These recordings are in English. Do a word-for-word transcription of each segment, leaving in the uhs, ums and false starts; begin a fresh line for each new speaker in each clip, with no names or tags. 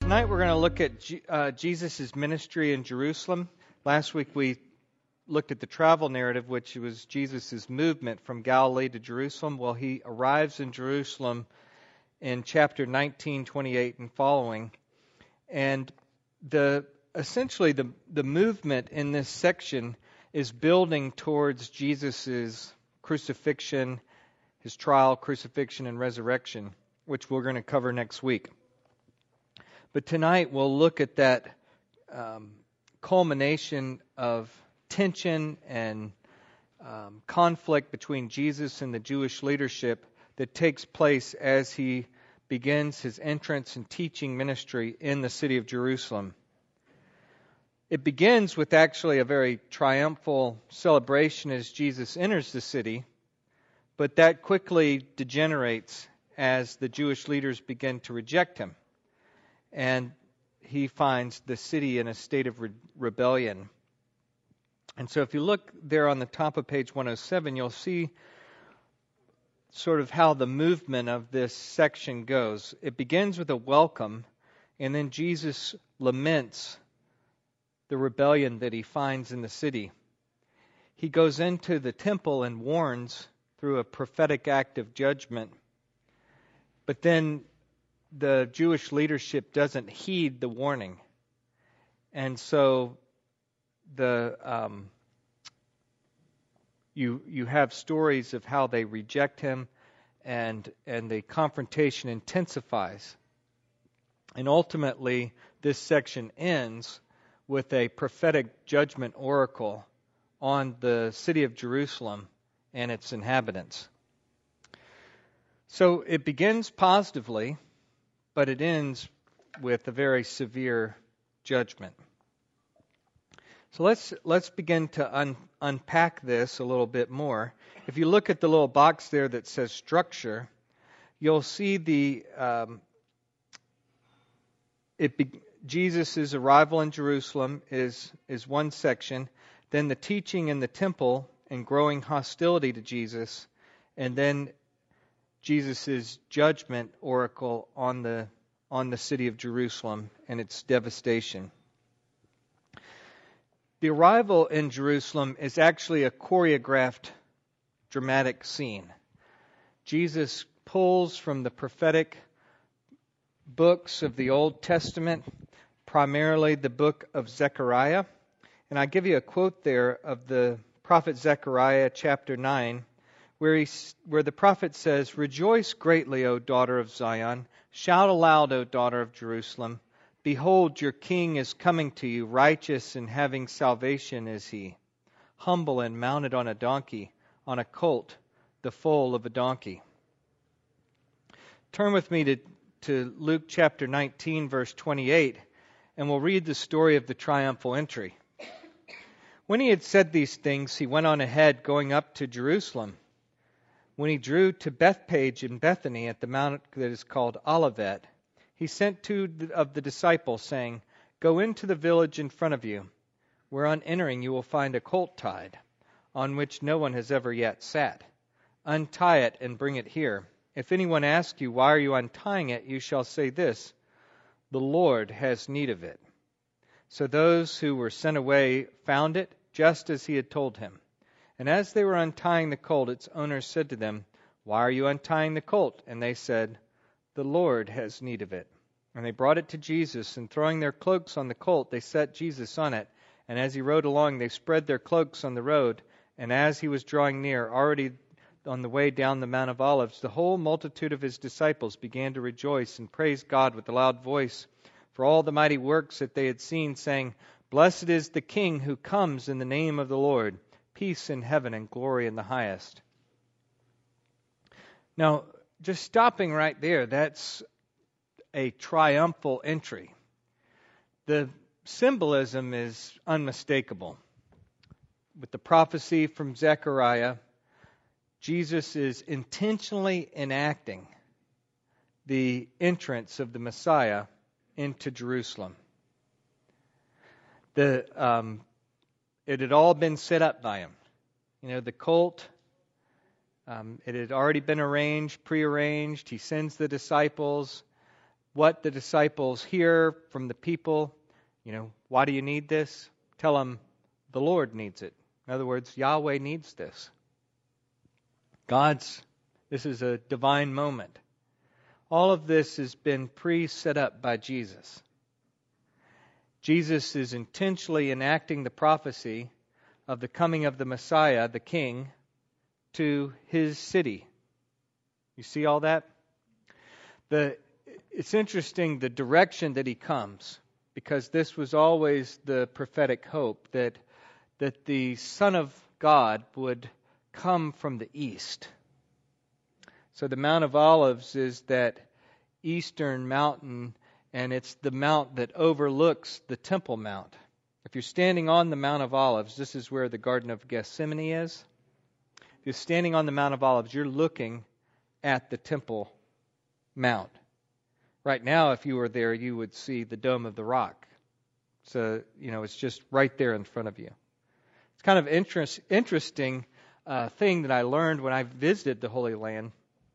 Tonight we're going to look at G- uh, Jesus' ministry in Jerusalem. Last week we looked at the travel narrative, which was Jesus' movement from Galilee to Jerusalem. Well, he arrives in Jerusalem in chapter nineteen, twenty-eight and following. And the essentially the, the movement in this section is building towards Jesus' crucifixion, his trial, crucifixion, and resurrection, which we're going to cover next week. But tonight we'll look at that um, culmination of tension and um, conflict between Jesus and the Jewish leadership that takes place as he begins his entrance and teaching ministry in the city of Jerusalem. It begins with actually a very triumphal celebration as Jesus enters the city, but that quickly degenerates as the Jewish leaders begin to reject him. And he finds the city in a state of re- rebellion. And so if you look there on the top of page one oh seven, you'll see sort of how the movement of this section goes. It begins with a welcome, and then Jesus laments the rebellion that he finds in the city. He goes into the temple and warns through a prophetic act of judgment. But then the Jewish leadership doesn't heed the warning. And so the um, you you have stories of how they reject him, and and the confrontation intensifies. And ultimately, this section ends with a prophetic judgment oracle on the city of Jerusalem and its inhabitants. So it begins positively, but it ends with a very severe judgment. So let's let's begin to un, unpack this a little bit more. If you look at the little box there that says structure, you'll see the um, it be, Jesus' arrival in Jerusalem is is one section, then the teaching in the temple and growing hostility to Jesus, and then Jesus' judgment oracle on the on the city of Jerusalem and its devastation. The arrival in Jerusalem is actually a choreographed dramatic scene. Jesus pulls from the prophetic books of the Old Testament, primarily the book of Zechariah. And I give you a quote there of the prophet Zechariah chapter nine, where he, where the prophet says, "Rejoice greatly, O daughter of Zion. Shout aloud, O daughter of Jerusalem. Behold, your king is coming to you. Righteous and having salvation is he. Humble and mounted on a donkey, on a colt, the foal of a donkey." Turn with me to, to Luke chapter nineteen, verse twenty-eight, and we'll read the story of the triumphal entry. When he had said these things, he went on ahead, going up to Jerusalem. When he drew to Bethpage in Bethany at the mount that is called Olivet, he sent two of the disciples, saying, "Go into the village in front of you, where on entering you will find a colt tied, on which no one has ever yet sat. Untie it and bring it here. If anyone asks you, 'Why are you untying it?' you shall say this, 'The Lord has need of it.'" So those who were sent away found it, just as he had told him. And as they were untying the colt, its owner said to them, "Why are you untying the colt?" And they said, "The Lord has need of it." And they brought it to Jesus, and throwing their cloaks on the colt, they set Jesus on it. And as he rode along, they spread their cloaks on the road. And as he was drawing near, already on the way down the Mount of Olives, the whole multitude of his disciples began to rejoice and praise God with a loud voice for all the mighty works that they had seen, saying, "Blessed is the King who comes in the name of the Lord. Peace in heaven and glory in the highest." Now, just stopping right there, that's a triumphal entry. The symbolism is unmistakable. With the prophecy from Zechariah, Jesus is intentionally enacting the entrance of the Messiah into Jerusalem. The um, it had all been set up by him. You know, the colt, um, it had already been arranged, prearranged. He sends the disciples. what the disciples hear from the people, you know, why do you need this? Tell them the Lord needs it. In other words, Yahweh needs this. God's, this is a divine moment. All of this has been pre-set up by Jesus. Jesus is intentionally enacting the prophecy of the coming of the Messiah, the King, to his city. You see all that? The, it's interesting the direction that he comes, because this was always the prophetic hope that that the Son of God would come from the east. So the Mount of Olives is that eastern mountain, and it's the mount that overlooks the Temple Mount. If you're standing on the Mount of Olives, this is where the Garden of Gethsemane is. If you're standing on the Mount of Olives, you're looking at the Temple Mount. Right now, if you were there, you would see the Dome of the Rock. So, you know, it's just right there in front of you. It's kind of interest, interesting uh, thing that I learned when I visited the Holy Land.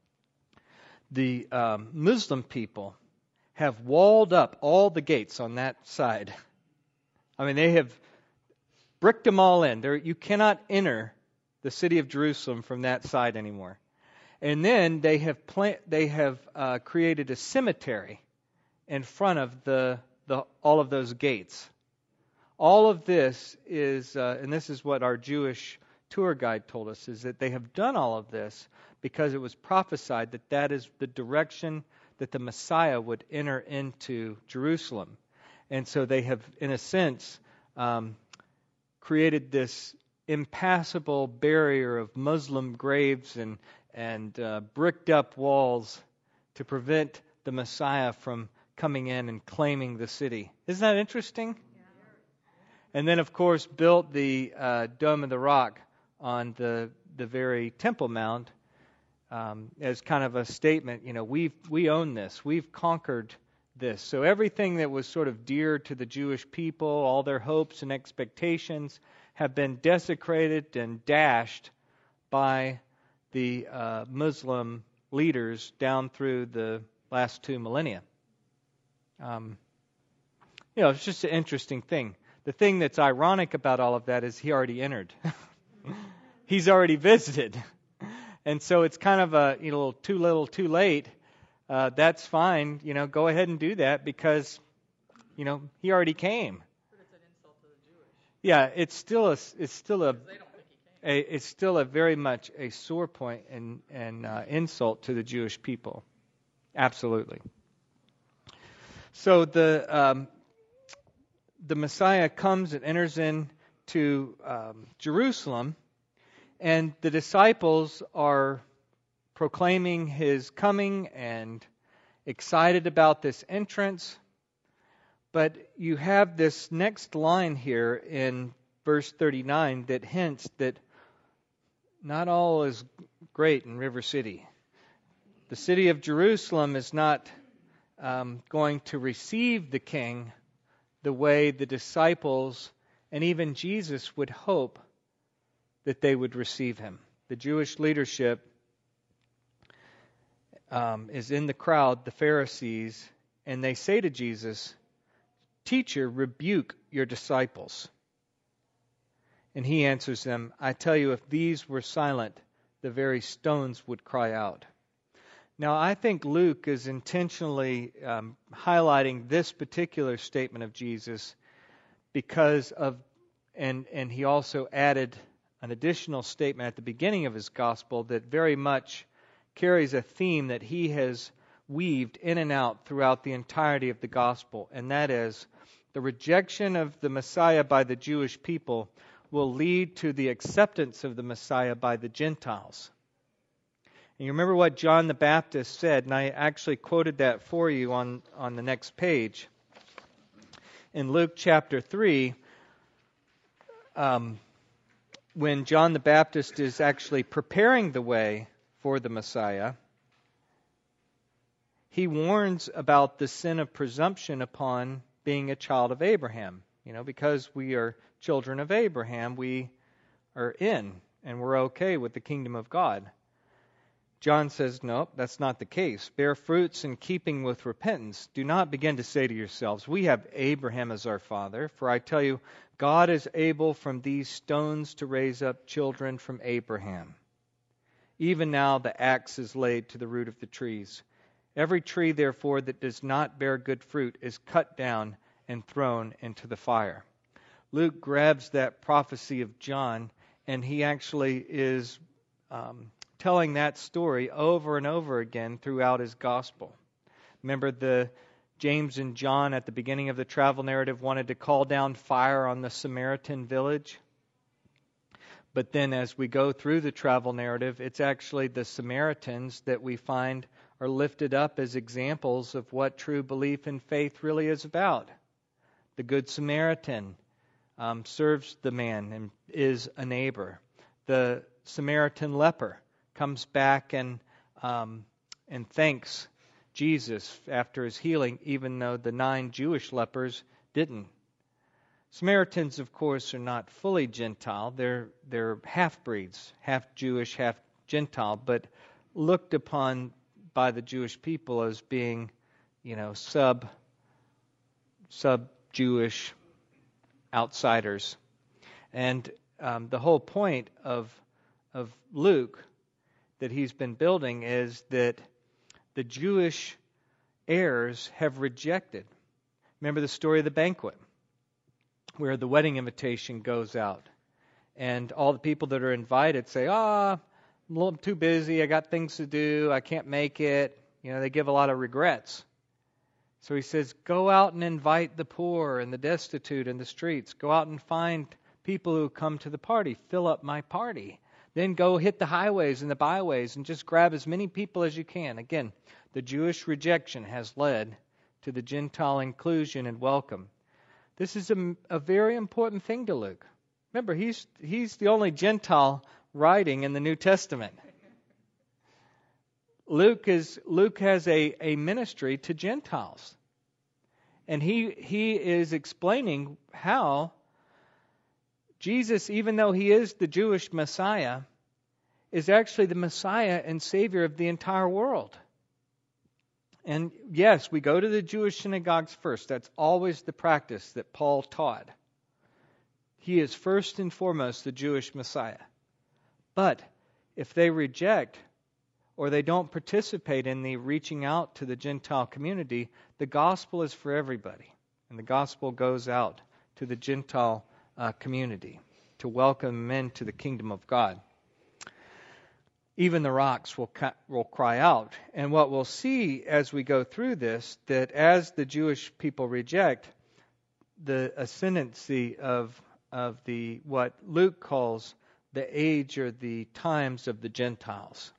The um, Muslim people have walled up all the gates on that side. I mean, they have bricked them all in. There, you cannot enter the city of Jerusalem from that side anymore. And then they have plant, they have uh, created a cemetery in front of the, the all of those gates. All of this is, uh, and this is what our Jewish tour guide told us, is that they have done all of this because it was prophesied that that is the direction that the Messiah would enter into Jerusalem. And so they have, in a sense, um, created this impassable barrier of Muslim graves and, and uh, bricked up walls to prevent the Messiah from coming in and claiming the city. Isn't that interesting? And then, of course, built the uh, Dome of the Rock on the the very Temple Mount um, as kind of a statement. You know, we we own this. We've conquered this. So everything that was sort of dear to the Jewish people, all their hopes and expectations, have been desecrated and dashed by the uh, Muslim leaders down through the last two millennia. Um, you know, it's just an interesting thing. The thing that's ironic about all of that is he already entered. He's already visited. And so it's kind of a, you know, too little, too late. Uh, that's fine. You know, go ahead and do that because, you know, he already came.
But it's an insult to the Jewish.
Yeah, it's still a, it's still a,
Because they don't think he came.
a it's still a very much a sore point and and uh, insult to the Jewish people. Absolutely. So the um, the Messiah comes and enters into um, Jerusalem, and the disciples are proclaiming his coming and excited about this entrance. But you have this next line here in verse thirty-nine that hints that not all is great in River City. The city of Jerusalem is not um, going to receive the king the way the disciples and even Jesus would hope that they would receive him. The Jewish leadership um, is in the crowd, the Pharisees, and they say to Jesus, "Teacher, rebuke your disciples." And he answers them, "I tell you, if these were silent, the very stones would cry out." Now, I think Luke is intentionally um, highlighting this particular statement of Jesus because of, and and he also added an additional statement at the beginning of his gospel that very much carries a theme that he has weaved in and out throughout the entirety of the gospel, and that is the rejection of the Messiah by the Jewish people will lead to the acceptance of the Messiah by the Gentiles. And you remember what John the Baptist said, and I actually quoted that for you on, on the next page. In Luke chapter three, um, when John the Baptist is actually preparing the way for the Messiah, he warns about the sin of presumption upon being a child of Abraham. You know, because we are children of Abraham, we are in, and we're okay with the kingdom of God. John says, no, that's not the case. Bear fruits in keeping with repentance. Do not begin to say to yourselves, we have Abraham as our father. For I tell you, God is able from these stones to raise up children from Abraham. Even now the axe is laid to the root of the trees. Every tree, therefore, that does not bear good fruit is cut down and thrown into the fire. Luke grabs that prophecy of John, and he actually is um, telling that story over and over again throughout his gospel. Remember, the James and John at the beginning of the travel narrative wanted to call down fire on the Samaritan village. But then as we go through the travel narrative, it's actually the Samaritans that we find are lifted up as examples of what true belief and faith really is about. The Good Samaritan um, serves the man and is a neighbor. The Samaritan leper comes back and um, and thanks Jesus after his healing, even though the nine Jewish lepers didn't. Samaritans, of course, are not fully Gentile. They're they're half-breeds, half Jewish, half Gentile, but looked upon by the Jewish people as being, you know, sub sub-Jewish outsiders. And um, the whole point of of Luke that he's been building is that the Jewish heirs have rejected. Remember the story of the banquet, where the wedding invitation goes out. And all the people that are invited say, ah, oh, I'm a little too busy, I got things to do, I can't make it. You know, they give a lot of regrets. So he says, go out and invite the poor and the destitute in the streets. Go out and find people who come to the party. Fill up my party. Then go hit the highways and the byways and just grab as many people as you can. Again, the Jewish rejection has led to the Gentile inclusion and welcome. This is a, a very important thing to Luke. Remember, he's he's the only Gentile writing in the New Testament. Luke is Luke has a, a ministry to Gentiles. And he he is explaining how Jesus, even though he is the Jewish Messiah, is actually the Messiah and Savior of the entire world. And yes, we go to the Jewish synagogues first. That's always the practice that Paul taught. He is first and foremost the Jewish Messiah. But if they reject or they don't participate in the reaching out to the Gentile community, the gospel is for everybody. And the gospel goes out to the Gentile uh, community to welcome men to the kingdom of God. Even the rocks will will cry out. And what we'll see as we go through this, that as the Jewish people reject, the ascendancy of of the what Luke calls the age or the times of the Gentiles.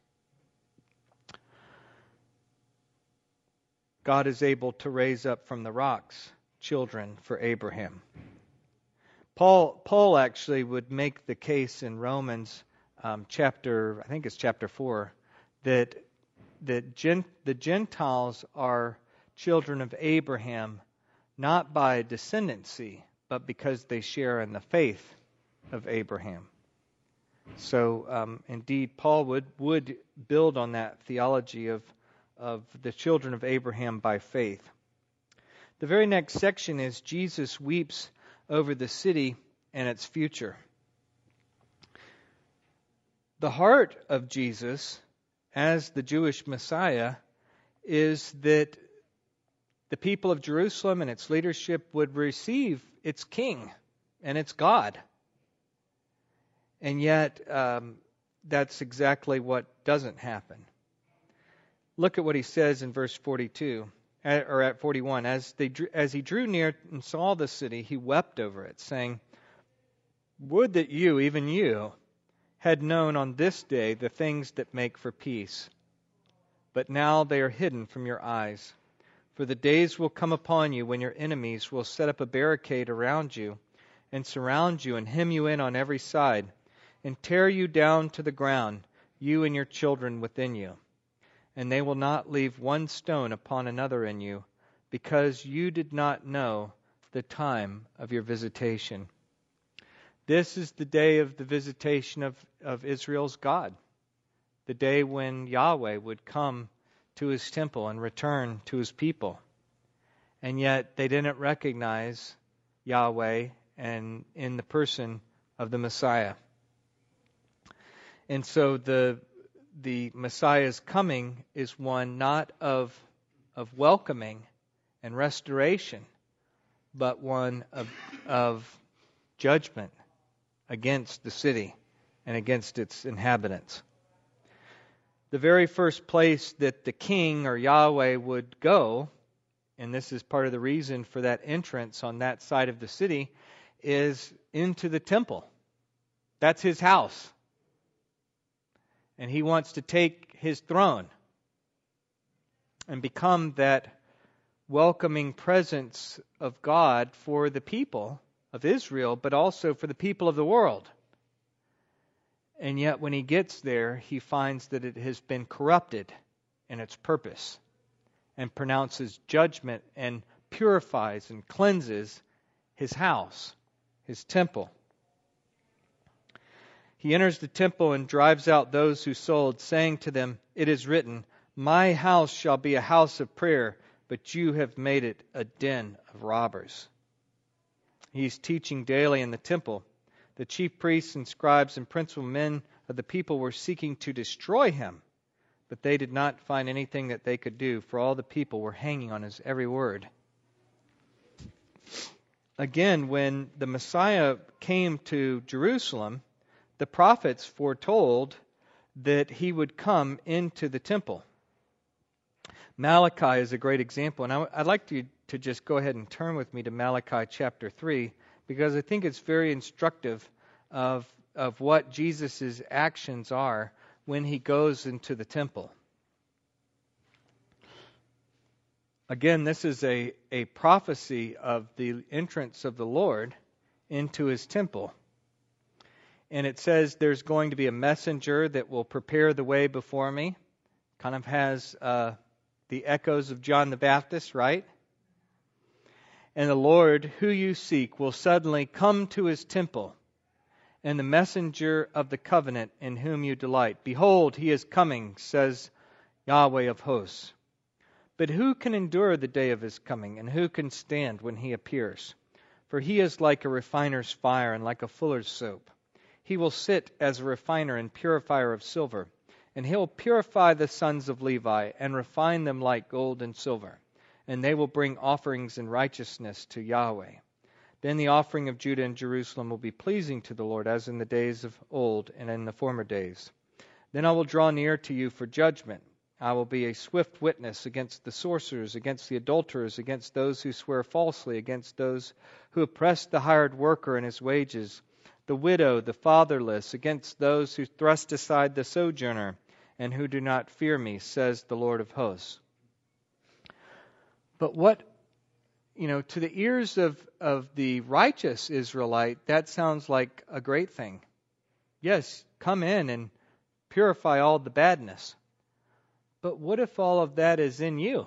God is able to raise up from the rocks children for Abraham. Paul Paul actually would make the case in Romans Um, chapter, I think it's chapter four, that that gent, the Gentiles are children of Abraham, not by descendancy, but because they share in the faith of Abraham. So, um, indeed, Paul would would build on that theology of of the children of Abraham by faith. The very next section is Jesus weeps over the city and its future. The heart of Jesus as the Jewish Messiah is that the people of Jerusalem and its leadership would receive its king and its God. And yet, um, that's exactly what doesn't happen. Look at what he says in verse forty-two, or at forty-one. As they as he drew near and saw the city, he wept over it, saying, "Would that you, even you, had known on this day the things that make for peace. But now they are hidden from your eyes. For the days will come upon you when your enemies will set up a barricade around you and surround you and hem you in on every side and tear you down to the ground, you and your children within you. And they will not leave one stone upon another in you, because you did not know the time of your visitation." This is the day of the visitation of, of Israel's God. the day when Yahweh would come to his temple and return to his people. And yet they didn't recognize Yahweh and in the person of the Messiah. And so the the Messiah's coming is one not of of welcoming and restoration, but one of, of judgment against the city and against its inhabitants. The very first place that the king or Yahweh would go, and this is part of the reason for that entrance on that side of the city, is into the temple. That's his house. And he wants to take his throne and become that welcoming presence of God for the people of Israel, but also for the people of the world. And yet when he gets there, he finds that it has been corrupted in its purpose, and pronounces judgment and purifies and cleanses his house, his temple. He enters the temple and drives out those who sold, saying to them, "It is written, my house shall be a house of prayer, but you have made it a den of robbers." He's teaching daily in the temple. The chief priests and scribes and principal men of the people were seeking to destroy him, but they did not find anything that they could do, for all the people were hanging on his every word. Again, when the Messiah came to Jerusalem, the prophets foretold that he would come into the temple. Malachi is a great example, and I'd like to, to just go ahead and turn with me to Malachi chapter three, because I think it's very instructive of, of what Jesus' actions are when he goes into the temple. Again, this is a, a prophecy of the entrance of the Lord into his temple. And it says there's going to be a messenger that will prepare the way before me. Kind of has uh, the echoes of John the Baptist, right? And the Lord, who you seek, will suddenly come to his temple, and the messenger of the covenant in whom you delight. Behold, he is coming, says Yahweh of hosts. But who can endure the day of his coming, and who can stand when he appears? For he is like a refiner's fire and like a fuller's soap. He will sit as a refiner and purifier of silver, and he will purify the sons of Levi and refine them like gold and silver, and they will bring offerings in righteousness to Yahweh. Then the offering of Judah and Jerusalem will be pleasing to the Lord, as in the days of old and in the former days. Then I will draw near to you for judgment. I will be a swift witness against the sorcerers, against the adulterers, against those who swear falsely, against those who oppress the hired worker and his wages, the widow, the fatherless, against those who thrust aside the sojourner, and who do not fear me, says the Lord of hosts. But what, you know, to the ears of, of the righteous Israelite, that sounds like a great thing. Yes, come in and purify all the badness. But what if all of that is in you?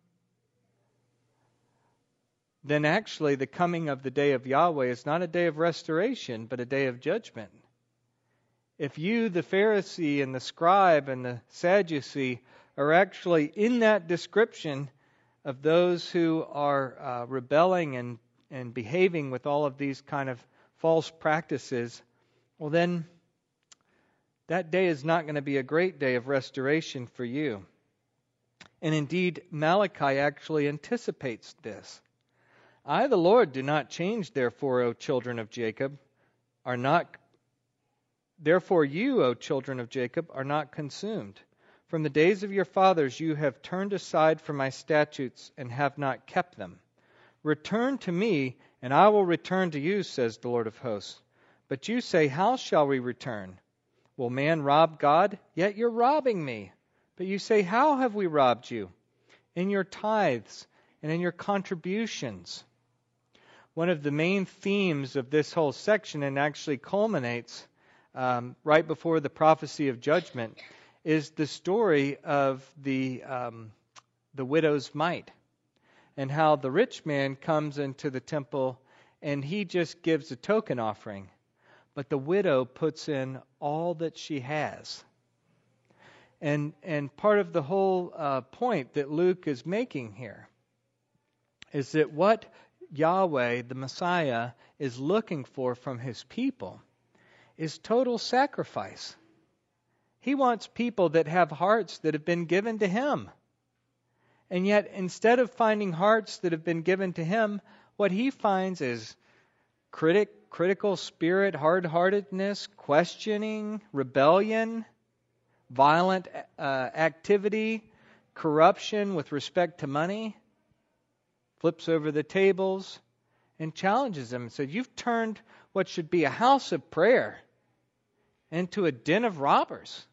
Then actually the coming of the day of Yahweh is not a day of restoration, but a day of judgment. If you, the Pharisee and the scribe and the Sadducee, are actually in that description of those who are uh, rebelling and, and behaving with all of these kind of false practices, well then, that day is not going to be a great day of restoration for you. And indeed, Malachi actually anticipates this. I, the Lord, do not change, therefore, O children of Jacob, are not, therefore you, O children of Jacob, are not consumed. From the days of your fathers you have turned aside from my statutes and have not kept them. Return to me, and I will return to you, says the Lord of hosts. But you say, how shall we return? Will man rob God? Yet you're robbing me. But you say, how have we robbed you? In your tithes and in your contributions. One of the main themes of this whole section, and actually culminates um, right before the prophecy of judgment, is the story of the um, the widow's mite, and how the rich man comes into the temple and he just gives a token offering, but the widow puts in all that she has. And and part of the whole uh, point that Luke is making here is that what Yahweh, the Messiah, is looking for from his people is total sacrifice. He wants people that have hearts that have been given to him. And yet, instead of finding hearts that have been given to him, what he finds is critic, critical spirit, hard-heartedness, questioning, rebellion, violent uh, activity, corruption with respect to money, flips over the tables, and challenges them and said, you've turned what should be a house of prayer into a den of robbers.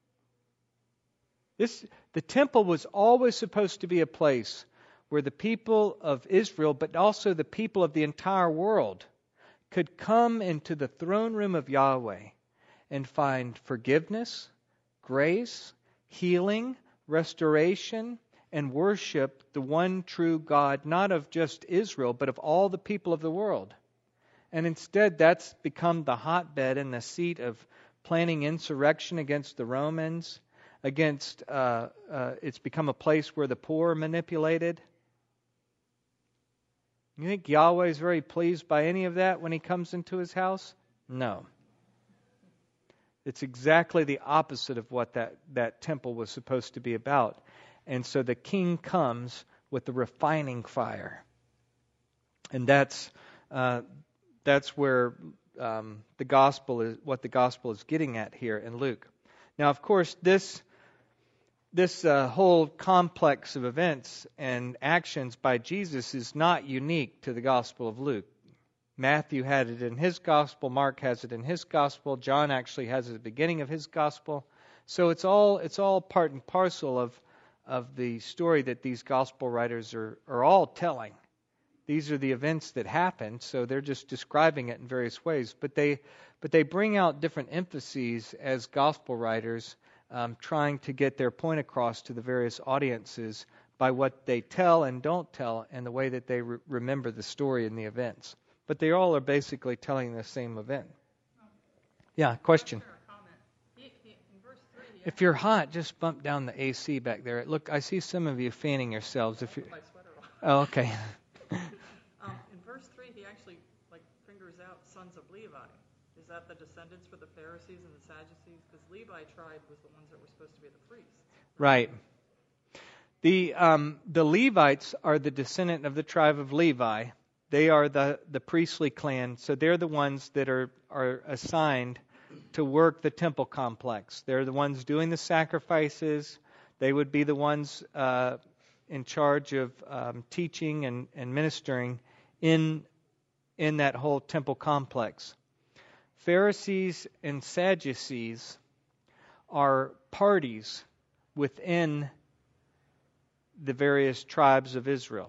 This, the temple was always supposed to be a place where the people of Israel, but also the people of the entire world, could come into the throne room of Yahweh and find forgiveness, grace, healing, restoration, and worship the one true God, not of just Israel, but of all the people of the world. And instead, that's become the hotbed and the seat of planning insurrection against the Romans, against, uh, uh, it's become a place where the poor are manipulated. You think Yahweh is very pleased by any of that when he comes into his house? No. It's exactly the opposite of what that, that temple was supposed to be about. And so the king comes with the refining fire. And that's uh, that's where um, the gospel is, what the gospel is getting at here in Luke. Now, of course, this this uh, whole complex of events and actions by Jesus is not unique to the Gospel of Luke. Matthew had it in his gospel, Mark has it in his gospel, John actually has it at the beginning of his gospel. So it's all it's all part and parcel of of the story that these gospel writers are, are all telling. These are the events that happened, so they're just describing it in various ways. But they but they bring out different emphases as gospel writers, um, trying to get their point across to the various audiences by what they tell and don't tell and the way that they re- remember the story and the events. But they all are basically telling the same event. Yeah, question. If you're hot, just bump down the A C back there. Look, I see some of you fanning yourselves. If you, oh, okay.
um, in verse three, he actually like fingers out sons of Levi. Is that the descendants for the Pharisees and the Sadducees? Because Levi tribe was the ones that were supposed to be the priests.
Right. The um, the Levites are the descendant of the tribe of Levi. They are the, the priestly clan, so they're the ones that are, are assigned to work the temple complex. They're the ones doing the sacrifices. They would be the ones uh, in charge of um, teaching and, and ministering in, in that whole temple complex. Pharisees and Sadducees are parties within the various tribes of Israel.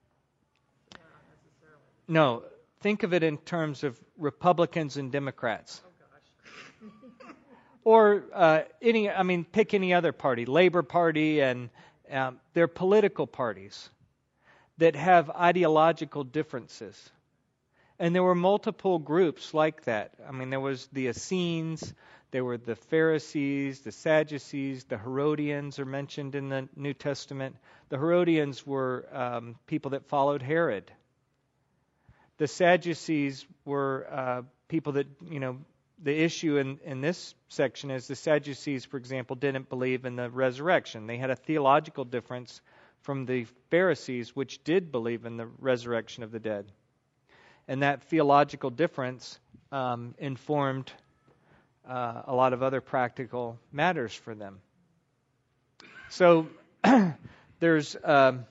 No, think of it in terms of Republicans and Democrats.
Oh, gosh.
Or uh, any, I mean, pick any other party, Labor Party, and um, they're political parties that have ideological differences. And there were multiple groups like that. I mean, there was the Essenes, there were the Pharisees, the Sadducees, the Herodians are mentioned in the New Testament. The Herodians were um, people that followed Herod. The Sadducees were uh, people that, you know, the issue in, in this section is the Sadducees, for example, didn't believe in the resurrection. They had a theological difference from the Pharisees, which did believe in the resurrection of the dead. And that theological difference um, informed uh, a lot of other practical matters for them. So there's... Um,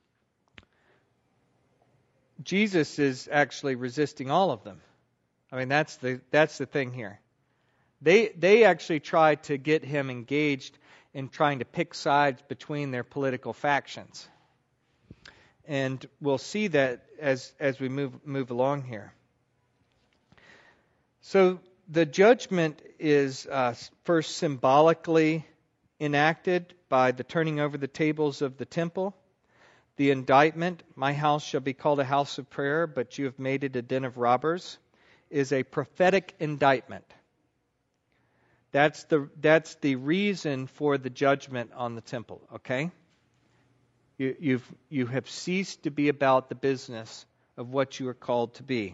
Jesus is actually resisting all of them. I mean, that's the that's the thing here. They they actually try to get him engaged in trying to pick sides between their political factions. And we'll see that as as we move move along here. So the judgment is uh, first symbolically enacted by the turning over the tables of the temple. The indictment, my house shall be called a house of prayer, but you have made it a den of robbers, is a prophetic indictment. That's the that's the reason for the judgment on the temple. Okay, you, you've you have ceased to be about the business of what you are called to be.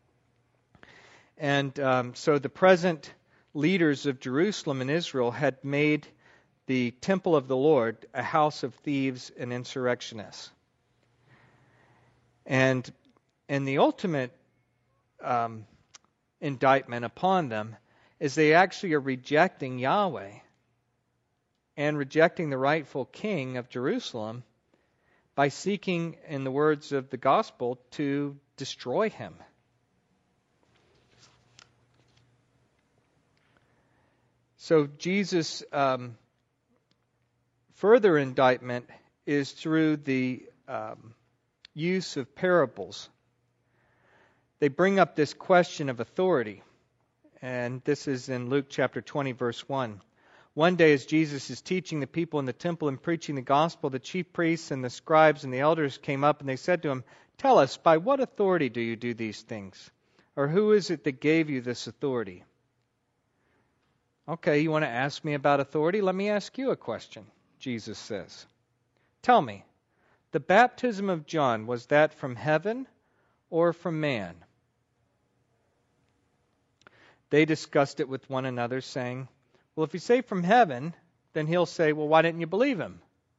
And um, so the present leaders of Jerusalem and Israel had made the temple of the Lord a house of thieves and insurrectionists. And and the ultimate um, indictment upon them is they actually are rejecting Yahweh and rejecting the rightful king of Jerusalem by seeking, in the words of the gospel, to destroy him. So Jesus' um, further indictment is through the um, use of parables. They bring up this question of authority. And this is in Luke chapter twenty, verse one. One day as Jesus is teaching the people in the temple and preaching the gospel, the chief priests and the scribes and the elders came up and they said to him, "Tell us, by what authority do you do these things? Or who is it that gave you this authority?" Okay, you want to ask me about authority? Let me ask you a question, Jesus says. Tell me, the baptism of John, was that from heaven or from man? They discussed it with one another, saying, well, if you say from heaven, then he'll say, well, why didn't you believe him?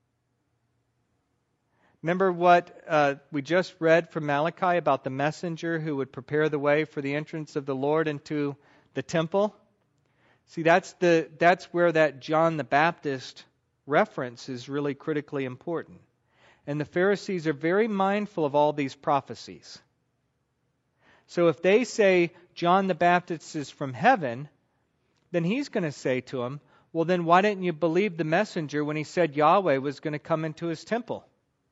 Remember what uh, we just read from Malachi about the messenger who would prepare the way for the entrance of the Lord into the temple? See, that's the that's where that John the Baptist reference is really critically important. And the Pharisees are very mindful of all these prophecies. So if they say John the Baptist is from heaven, then he's going to say to them, well, then why didn't you believe the messenger when he said Yahweh was going to come into his temple?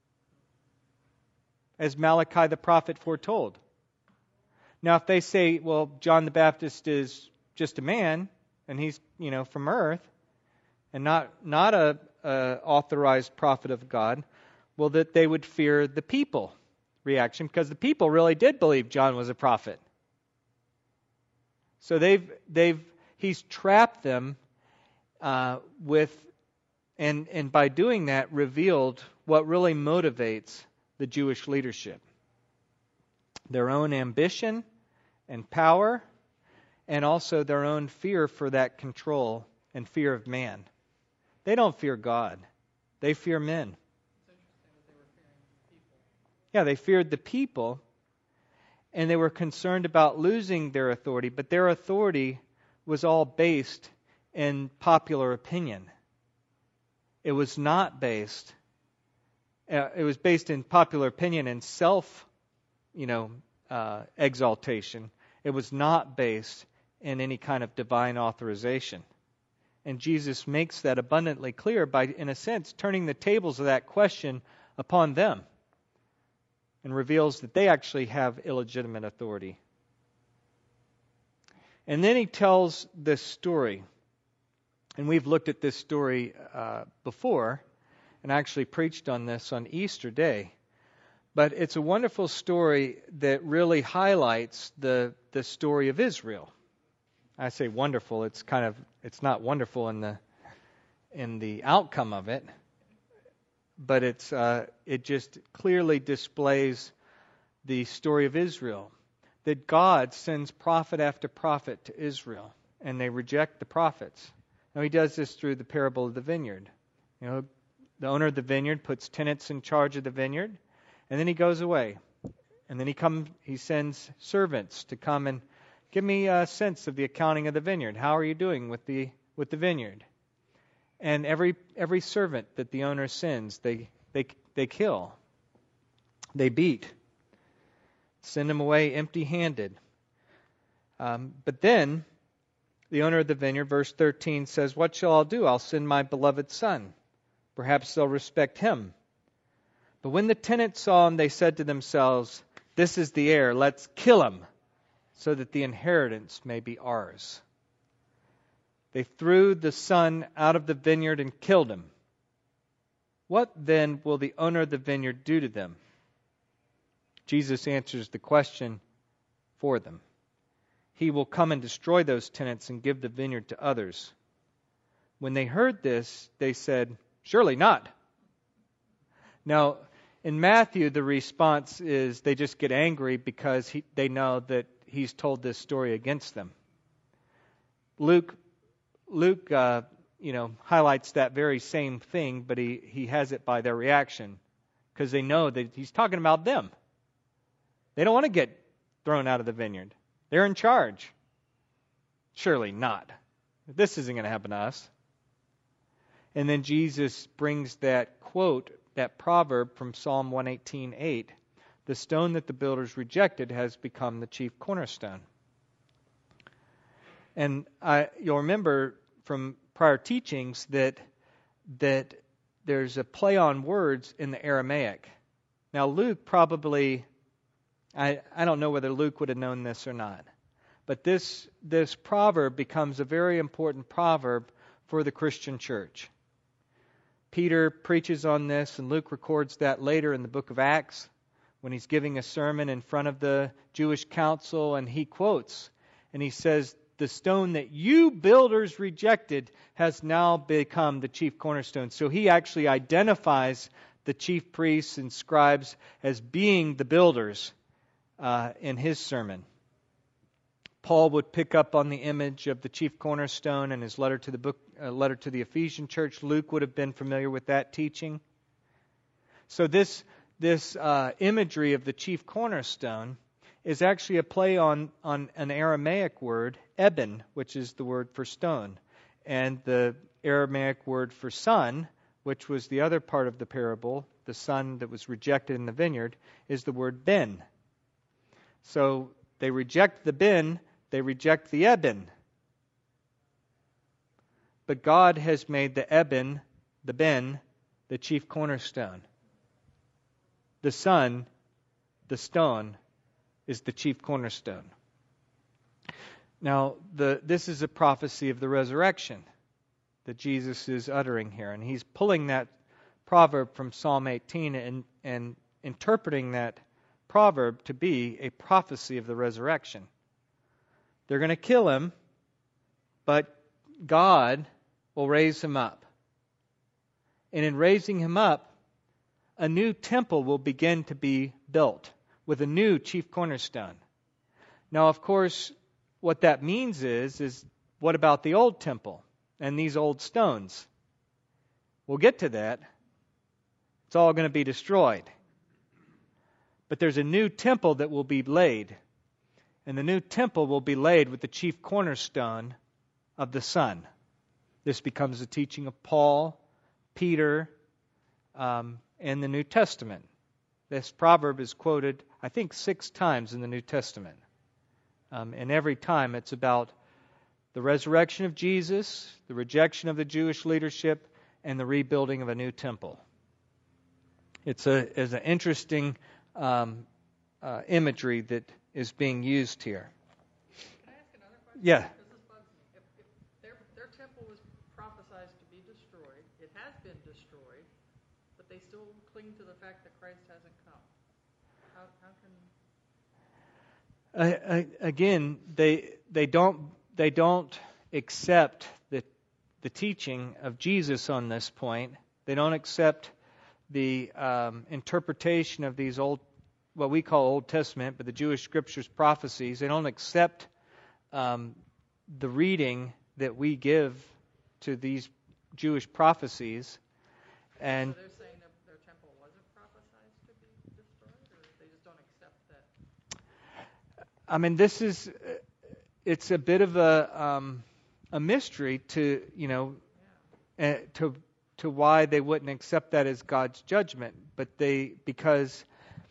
As Malachi the prophet foretold. Now, if they say, well, John the Baptist is just a man, and he's, you know, from earth, and not not a, a authorized prophet of God, well, that they would fear the people reaction, because the people really did believe John was a prophet. So they've they've he's trapped them uh, with, and and by doing that, revealed what really motivates the Jewish leadership: their own ambition and power, and also their own fear for that control and fear of man. They don't fear God; they fear men. Yeah, they feared the people, and they were concerned about losing their authority, but their authority was all based in popular opinion. It was not based, uh, it was based in popular opinion and self, you know, uh, exaltation. It was not based in any kind of divine authorization. And Jesus makes that abundantly clear by, in a sense, turning the tables of that question upon them, and reveals that they actually have illegitimate authority. And then he tells this story. And we've looked at this story uh, before, and actually preached on this on Easter Day. But it's a wonderful story that really highlights the, the story of Israel. I say wonderful, it's kind of, it's not wonderful in the in the outcome of it. But it's uh, it just clearly displays the story of Israel, that God sends prophet after prophet to Israel, and they reject the prophets. Now he does this through the parable of the vineyard. You know, the owner of the vineyard puts tenants in charge of the vineyard, and then he goes away, and then he comes. He sends servants to come and give me a sense of the accounting of the vineyard. How are you doing with the with the vineyard? And every every servant that the owner sends, they they they kill, they beat, send them away empty-handed. Um, but then the owner of the vineyard, verse thirteen, says, "What shall I do? I'll send my beloved son. Perhaps they'll respect him." But when the tenants saw him, they said to themselves, "This is the heir. Let's kill him, so that the inheritance may be ours." They threw the son out of the vineyard and killed him. What then will the owner of the vineyard do to them? Jesus answers the question for them. he will come and destroy those tenants and give the vineyard to others. When they heard this, they said, surely not. Now, in Matthew, the response is they just get angry because he, they know that he's told this story against them. Luke, Luke, uh, you know, highlights that very same thing, but he, he has it by their reaction because they know that he's talking about them. They don't want to get thrown out of the vineyard. They're in charge. Surely not. This isn't going to happen to us. And then Jesus brings that quote, that proverb from Psalm one eighteen eight. The stone that the builders rejected has become the chief cornerstone. And I, you'll remember from prior teachings that that there's a play on words in the Aramaic. Now Luke probably, I, I don't know whether Luke would have known this or not, but this this proverb becomes a very important proverb for the Christian church. Peter preaches on this, and Luke records that later in the book of Acts when he's giving a sermon in front of the Jewish council, and he quotes, and he says, the stone that you builders rejected has now become the chief cornerstone. So he actually identifies the chief priests and scribes as being the builders uh, in his sermon. Paul would pick up on the image of the chief cornerstone in his letter to the book, uh, letter to the Ephesian church. Luke would have been familiar with that teaching. So this this uh, imagery of the chief cornerstone is actually a play on on an Aramaic word, eben, which is the word for stone, and the Aramaic word for son, which was the other part of the parable, the son that was rejected in the vineyard, is the word ben. So they reject the ben. They reject the eben. But God has made the eben, the ben, the chief cornerstone. The son, the stone, is the chief cornerstone. Now, the, this is a prophecy of the resurrection that Jesus is uttering here. And he's pulling that proverb from Psalm eighteen and, and interpreting that proverb to be a prophecy of the resurrection. They're going to kill him, but God will raise him up. And in raising him up, a new temple will begin to be built with a new chief cornerstone. Now, of course, what that means is, is what about the old temple and these old stones? We'll get to that. It's all going to be destroyed. But there's a new temple that will be laid. And the new temple will be laid with the chief cornerstone of the Son. This becomes the teaching of Paul, Peter, um, and the New Testament. This proverb is quoted, I think, six times in the New Testament. Um, and every time it's about the resurrection of Jesus, the rejection of the Jewish leadership, and the rebuilding of a new temple. It's a is an interesting um, uh, imagery that is being used here.
Can I ask another question?
Yeah.
Because this bugs me. If, if their, their temple was prophesied to be destroyed, it has been destroyed, but they still cling to the fact that Christ hasn't come. How, how can...
Uh, uh, again, they they don't they don't accept the the teaching of Jesus on this point. They don't accept the um, interpretation of these old, what we call Old Testament, but the Jewish Scriptures prophecies. They don't accept um, the reading that we give to these Jewish prophecies. And
so they're saying that their temple wasn't prophesied to be destroyed, or they just don't accept that?
I mean, this is, it's a bit of a um, a mystery to, you know, yeah. uh, to to why they wouldn't accept that as God's judgment. But they, because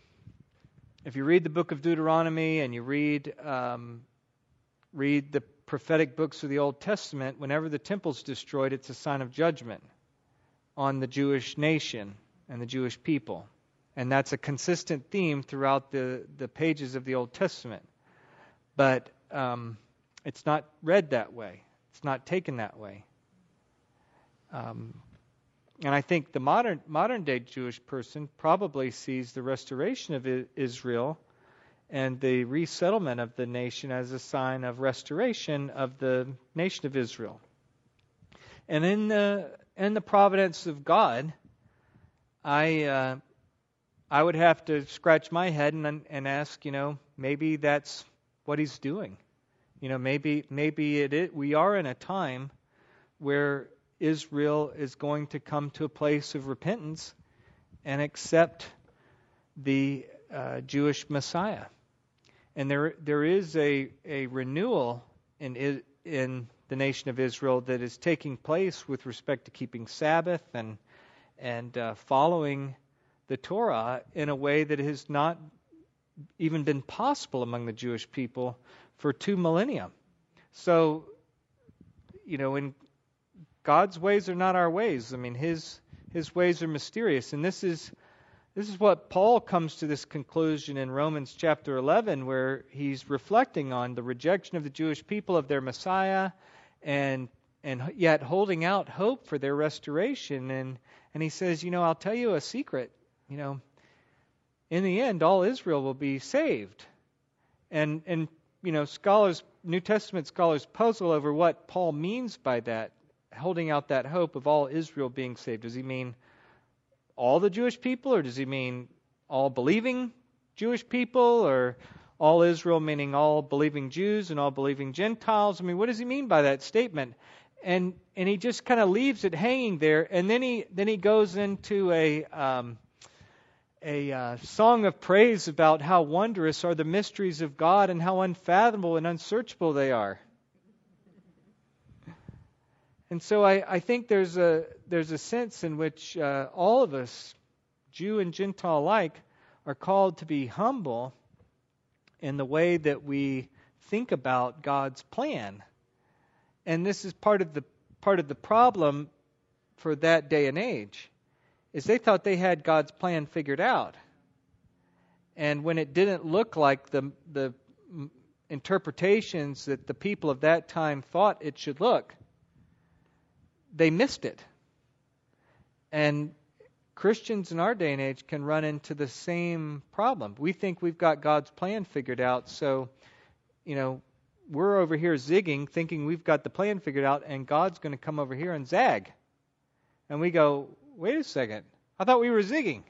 if you read the book of Deuteronomy and you read um, read the prophetic books of the Old Testament, whenever the temple's destroyed, it's a sign of judgment on the Jewish nation and the Jewish people. And that's a consistent theme throughout the, the pages of the Old Testament. But um, it's not read that way. It's not taken that way. Um, and I think the modern modern day Jewish person probably sees the restoration of Israel and the resettlement of the nation as a sign of restoration of the nation of Israel. And in the in the providence of God, I uh, I would have to scratch my head and and ask, you know, maybe that's what He's doing. You know, maybe maybe it is, we are in a time where Israel is going to come to a place of repentance and accept the uh, Jewish Messiah. And there there is a, a renewal in in the nation of Israel that is taking place with respect to keeping Sabbath and and uh, following the Torah in a way that has not even been possible among the Jewish people for two millennia. So, you know, in God's ways are not our ways. I mean, His His ways are mysterious, and this is this is what Paul comes to this conclusion in Romans chapter eleven, where he's reflecting on the rejection of the Jewish people of their Messiah, and and yet holding out hope for their restoration. And and he says, you know, I'll tell you a secret. You know, in the end, all Israel will be saved. And and you know, scholars, New Testament scholars, puzzle over what Paul means by that, holding out that hope of all Israel being saved. Does he mean all the Jewish people, or does he mean all believing Jewish people, or all Israel meaning all believing Jews and all believing Gentiles? I mean, what does he mean by that statement? And and he just kind of leaves it hanging there, and then he then he goes into a um, a uh, song of praise about how wondrous are the mysteries of God and how unfathomable and unsearchable they are. And so I, I think there's a there's a sense in which uh, all of us, Jew and Gentile alike, are called to be humble in the way that we think about God's plan. And this is part of the part of the problem for that day and age, is they thought they had God's plan figured out. And when it didn't look like the the interpretations that the people of that time thought it should look, they missed it. And Christians in our day and age can run into the same problem. We think we've got God's plan figured out, so, you know, we're over here zigging, thinking we've got the plan figured out, and God's going to come over here and zag. And we go, wait a second, I thought we were zigging.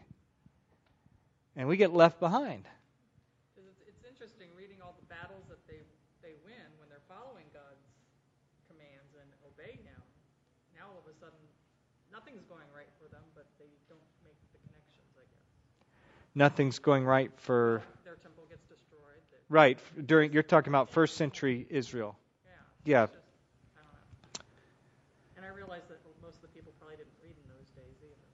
And we get left behind.
It's, it's interesting reading all the battles that they they win when they're following God's commands and obey Him. Now all of a sudden, nothing's going right for them, but they don't make the connections, I guess.
Nothing's going right for...
Their temple gets destroyed. They,
right, during you're talking about first century Israel.
Yeah.
Yeah.
Just, I don't know. And I realize that most of the people probably didn't read in those days either.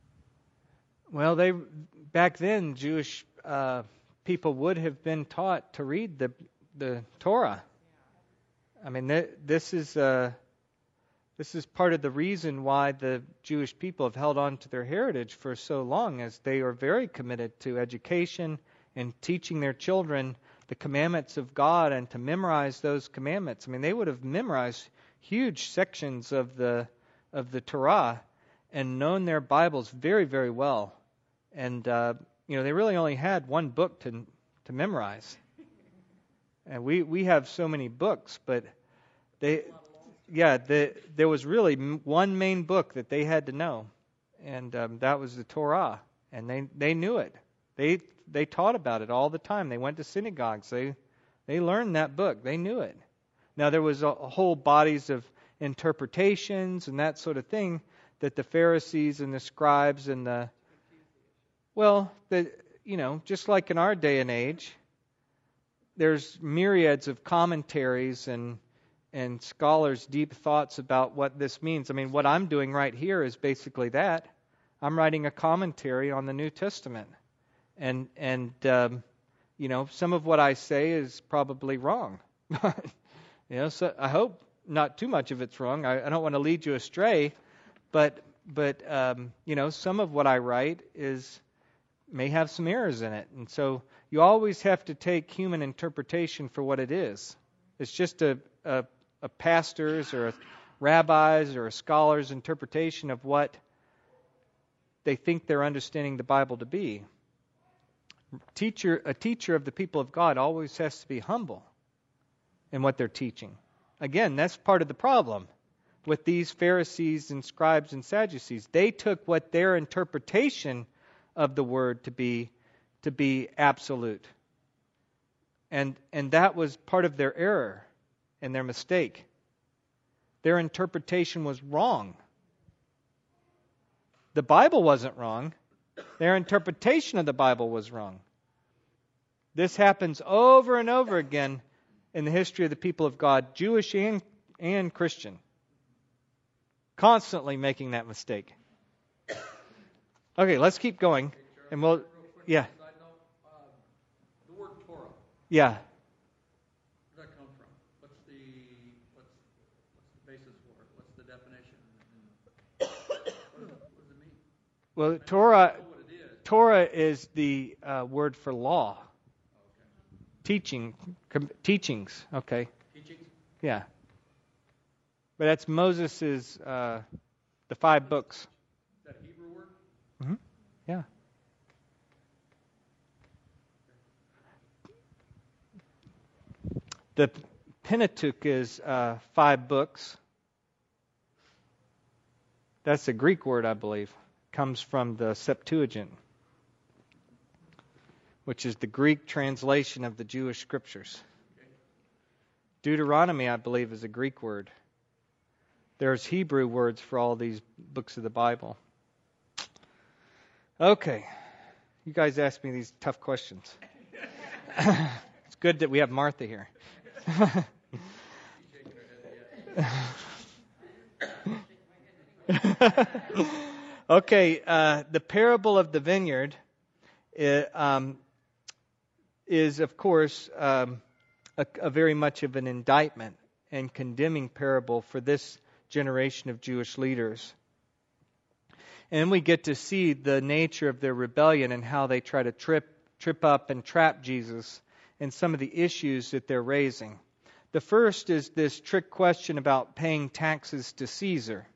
So.
Well, they back then, Jewish uh, people would have been taught to read the the Torah. I mean, th- this is uh, this is part of the reason why the Jewish people have held on to their heritage for so long, as they are very committed to education and teaching their children the commandments of God and to memorize those commandments. I mean, they would have memorized huge sections of the of the Torah and known their Bibles very, very well. And, uh, you know, they really only had one book to to memorize. And we, we have so many books, but they, yeah, the, there was really one main book that they had to know, and um, that was the Torah. And they, they knew it. They they taught about it all the time. They went to synagogues. They they learned that book. They knew it. Now, there was a, a whole bodies of interpretations and that sort of thing that the Pharisees and the scribes and the Well, the, you know, just like in our day and age, there's myriads of commentaries and and scholars' deep thoughts about what this means. I mean, what I'm doing right here is basically that. I'm writing a commentary on the New Testament. And, and um, you know, some of what I say is probably wrong. you know, so I hope not too much of it's wrong. I, I don't want to lead you astray. But, but um, you know, some of what I write is... may have some errors in it. And so you always have to take human interpretation for what it is. It's just a, a, a pastor's or a rabbi's or a scholar's interpretation of what they think they're understanding the Bible to be. Teacher, a teacher of the people of God always has to be humble in what they're teaching. Again, that's part of the problem with these Pharisees and scribes and Sadducees. They took what their interpretation of the word to be to be absolute. And and that was part of their error and their mistake. Their interpretation was wrong. The Bible wasn't wrong. Their interpretation of the Bible was wrong. This happens over and over again in the history of the people of God, Jewish and, and Christian. Constantly making that mistake. Okay, let's keep going. And we'll, yeah.
The word Torah.
Yeah.
Where does that come from? What's the what's what's the basis for it? What's the definition? What does, what does it mean?
Well, Torah,
I know what it is.
Torah is the uh, word for law.
Okay.
Teaching, com- teachings. Okay.
Teachings?
Yeah. But that's Moses's, uh, the five books.
Is that a Hebrew word?
Mm-hmm. Yeah. The Pentateuch is uh, five books. That's a Greek word, I believe. Comes from the Septuagint, which is the Greek translation of the Jewish scriptures. Deuteronomy, I believe, is a Greek word. There's Hebrew words for all these books of the Bible. Okay. You guys ask me these tough questions. It's good that we have Martha here. Okay, uh, the parable of the vineyard is, um, is of course, um, a, a very much of an indictment and condemning parable for this generation of Jewish leaders. And we get to see the nature of their rebellion and how they try to trip trip up and trap Jesus and some of the issues that they're raising. The first is this trick question about paying taxes to Caesar.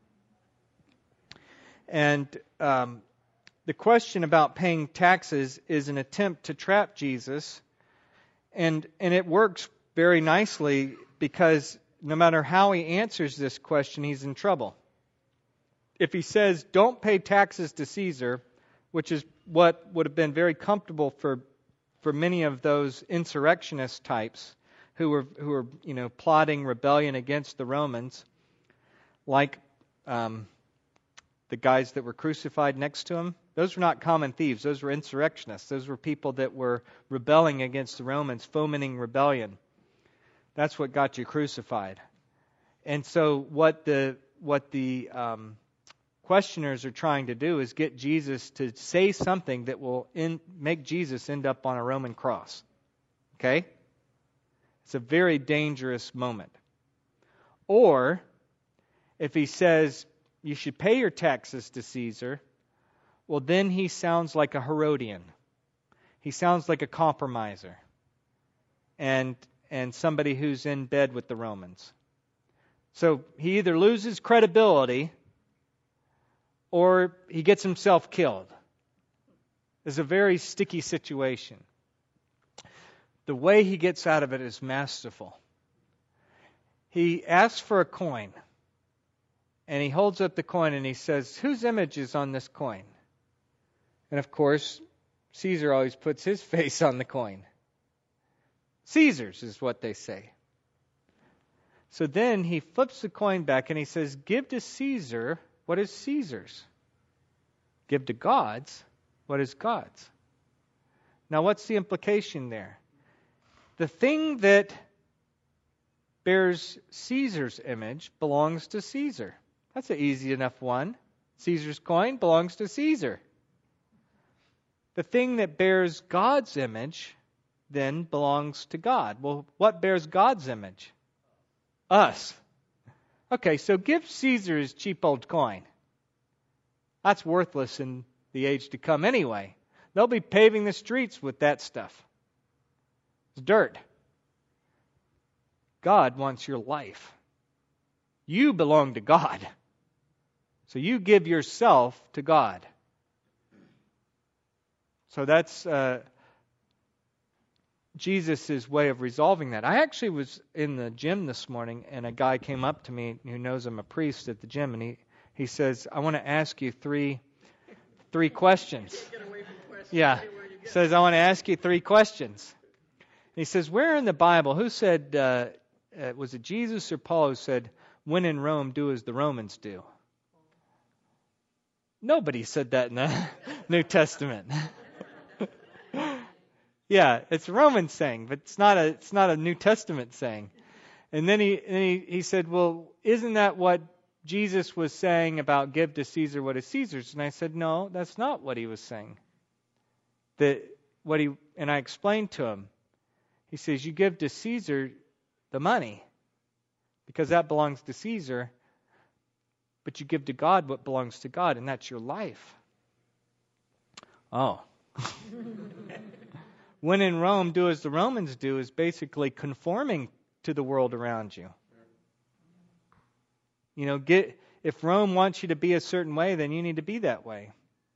And um, the question about paying taxes is an attempt to trap Jesus. And, and it works very nicely because no matter how he answers this question, he's in trouble. If he says, don't pay taxes to Caesar, which is what would have been very comfortable for for many of those insurrectionist types who were who were you know plotting rebellion against the Romans, like um, the guys that were crucified next to him. Those were not common thieves. Those were insurrectionists. Those were people that were rebelling against the Romans, fomenting rebellion. That's what got you crucified. And so what the what the um, questioners are trying to do is get Jesus to say something that will in, make Jesus end up on a Roman cross. Okay? It's a very dangerous moment. Or, if he says, you should pay your taxes to Caesar, well, then he sounds like a Herodian. He sounds like a compromiser. And, and somebody who's in bed with the Romans. So he either loses credibility or he gets himself killed. It's a very sticky situation. The way he gets out of it is masterful. He asks for a coin, and he holds up the coin and he says, whose image is on this coin? And of course, Caesar always puts his face on the coin. Caesar's is what they say. So then he flips the coin back and he says, give to Caesar what is Caesar's. Give to God's what is God's. Now what's the implication there? The thing that bears Caesar's image belongs to Caesar. That's an easy enough one. Caesar's coin belongs to Caesar. The thing that bears God's image then belongs to God. Well, what bears God's image? Us. Okay, so give Caesar his cheap old coin. That's worthless in the age to come anyway. They'll be paving the streets with that stuff. It's dirt. God wants your life. You belong to God. So you give yourself to God. So that's uh, Jesus' way of resolving that. I actually was in the gym this morning, and a guy came up to me who knows I'm a priest at the gym, and he, he says, I want to ask you three three questions.
Get away from questions.
Yeah. He says, I want to ask you three questions. He says, where in the Bible, who said, uh, uh, was it Jesus or Paul who said, when in Rome, do as the Romans do? Nobody said that in the New Testament. Yeah, it's a Roman saying, but it's not a it's not a New Testament saying. And then he and he, he said, well, isn't that what Jesus was saying about give to Caesar what is Caesar's? And I said, no, that's not what he was saying. That what he and I explained to him. He says, you give to Caesar the money because that belongs to Caesar, but you give to God what belongs to God, and that's your life. Oh. When in Rome, do as the Romans do is basically conforming to the world around you. You know, get if Rome wants you to be a certain way, then you need to be that way.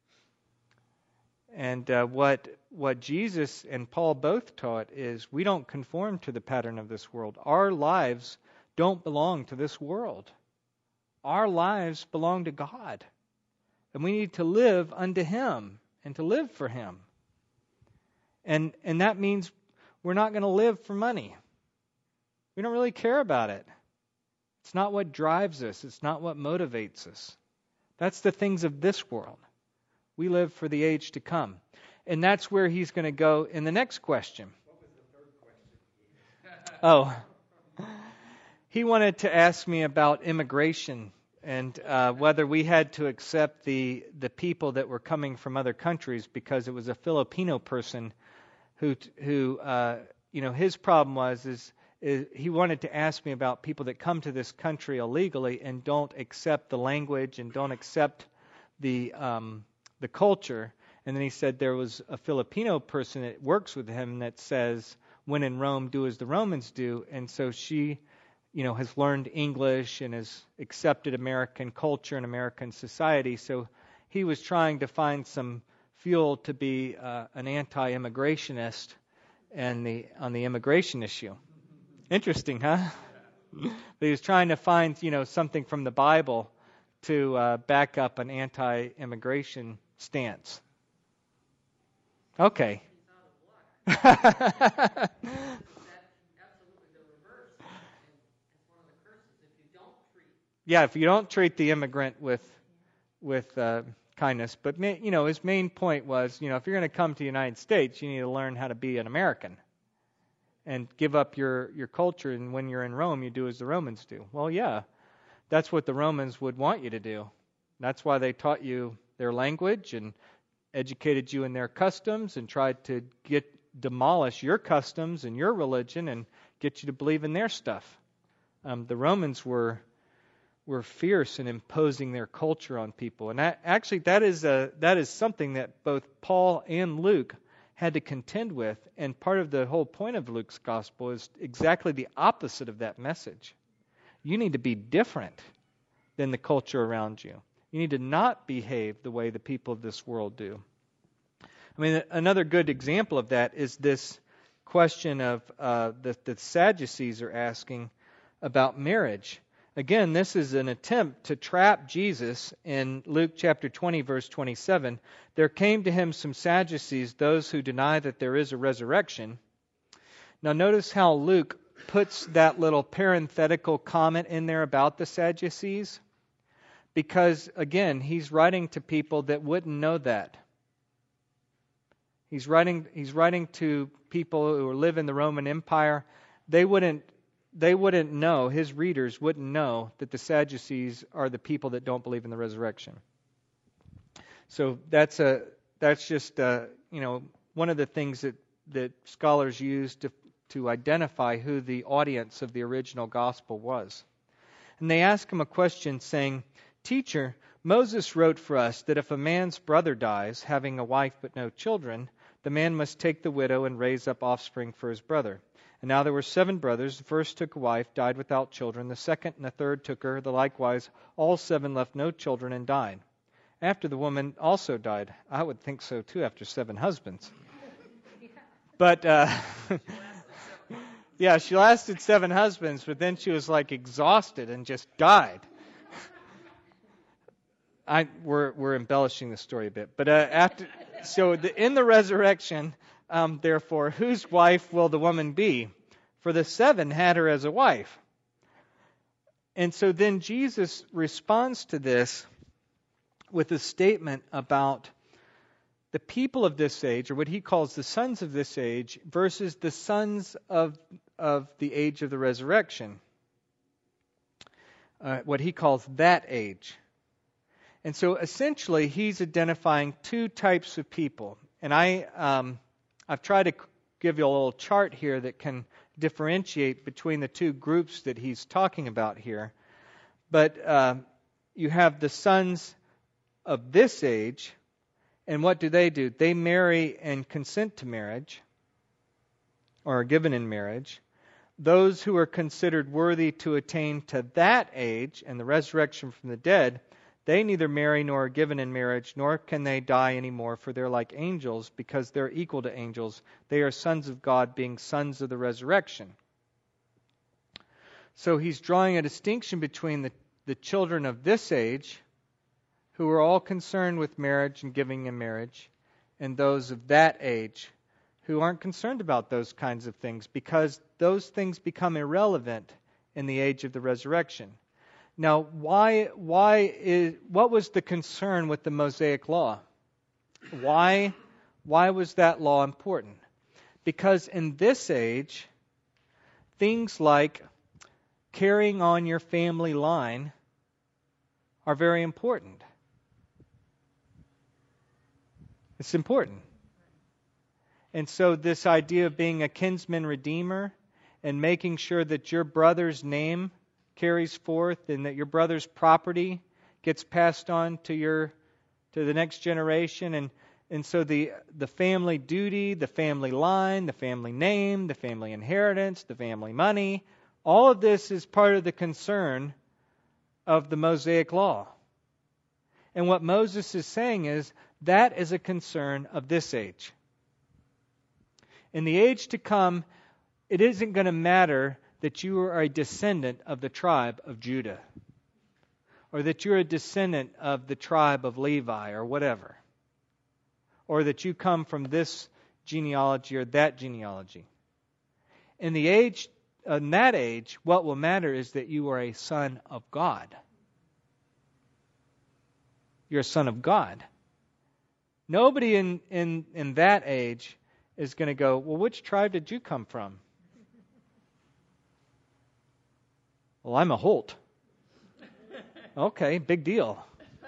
And uh, what what Jesus and Paul both taught is we don't conform to the pattern of this world. Our lives don't belong to this world. Our lives belong to God. And we need to live unto Him and to live for Him. And and that means we're not going to live for money. We don't really care about it. It's not what drives us. It's not what motivates us. That's the things of this world. We live for the age to come. And that's where he's going to go in the next question.
What was the third question?
Oh. He wanted to ask me about immigration and uh, whether we had to accept the the people that were coming from other countries because it was a Filipino person who who uh, you know his problem was is, is he wanted to ask me about people that come to this country illegally and don't accept the language and don't accept the um, the culture. And then he said there was a Filipino person that works with him that says, when in Rome, do as the Romans do. And so she, you know, has learned English and has accepted American culture and American society. So he was trying to find some fuel to be uh, an anti-immigrationist and the on the immigration issue. Interesting, huh? But he was trying to find, you know, something from the Bible to uh, back up an anti-immigration stance. Okay.
That's absolutely the reverse. And it's one of the curses. If you don't treat
Yeah, if you don't treat the immigrant with with uh, kindness. But, ma- you know, his main point was, you know, if you're going to come to the United States, you need to learn how to be an American and give up your, your culture. And when you're in Rome, you do as the Romans do. Well, yeah, that's what the Romans would want you to do. That's why they taught you their language and educated you in their customs and tried to get demolish your customs and your religion and get you to believe in their stuff. Um, the Romans were were fierce in imposing their culture on people, and that, actually that is a that is something that both Paul and Luke had to contend with. And part of the whole point of Luke's gospel is exactly the opposite of that message. You need to be different than the culture around you. You need to not behave the way the people of this world do. I mean, another good example of that is this question of uh, that the Sadducees are asking about marriage. Again, this is an attempt to trap Jesus in Luke chapter twenty, verse twenty-seven. There came to him some Sadducees, those who deny that there is a resurrection. Now notice how Luke puts that little parenthetical comment in there about the Sadducees. Because, again, he's writing to people that wouldn't know that. He's writing he's writing to people who live in the Roman Empire. They wouldn't they wouldn't know, his readers wouldn't know that the Sadducees are the people that don't believe in the resurrection. So that's a that's just uh, you know one of the things that, that scholars use to to identify who the audience of the original gospel was. And they ask him a question saying, "Teacher, Moses wrote for us that if a man's brother dies, having a wife but no children, the man must take the widow and raise up offspring for his brother. And now there were seven brothers. The first took a wife, died without children. The second and the third took her. The likewise, all seven left no children and died. After the woman also died." I would think so too after seven husbands. But uh, yeah, she lasted seven husbands, but then she was like exhausted and just died. I we're we're embellishing the story a bit, but uh, after so the, in the resurrection, um, therefore, whose wife will the woman be? For the seven had her as a wife. And so then Jesus responds to this with a statement about the people of this age, or what he calls the sons of this age, versus the sons of of the age of the resurrection. Uh, what he calls that age. And so essentially, he's identifying two types of people. And I, um, I've tried to give you a little chart here that can differentiate between the two groups that he's talking about here. But uh, you have the sons of this age, and what do they do? They marry and consent to marriage, or are given in marriage. Those who are considered worthy to attain to that age and the resurrection from the dead, they neither marry nor are given in marriage, nor can they die anymore, for they're like angels, because they're equal to angels. They are sons of God, being sons of the resurrection. So he's drawing a distinction between the, the children of this age, who are all concerned with marriage and giving in marriage, and those of that age, who aren't concerned about those kinds of things, because those things become irrelevant in the age of the resurrection. Now, why, why is, what was the concern with the Mosaic law? Why, why was that law important? Because in this age, things like carrying on your family line are very important. It's important. And so this idea of being a kinsman redeemer and making sure that your brother's name carries forth and that your brother's property gets passed on to your to the next generation, and and so the the family duty, the family line, the family name, the family inheritance, the family money, all of this is part of the concern of the Mosaic law. And what Moses is saying is that is a concern of this age. In the age to come, it isn't going to matter that you are a descendant of the tribe of Judah, or that you're a descendant of the tribe of Levi, or whatever, or that you come from this genealogy or that genealogy. In the age, in that age, what will matter is that you are a son of God. You're a son of God. Nobody in, in, in that age is going to go, well, which tribe did you come from? Well, I'm a Holt. Okay, big deal.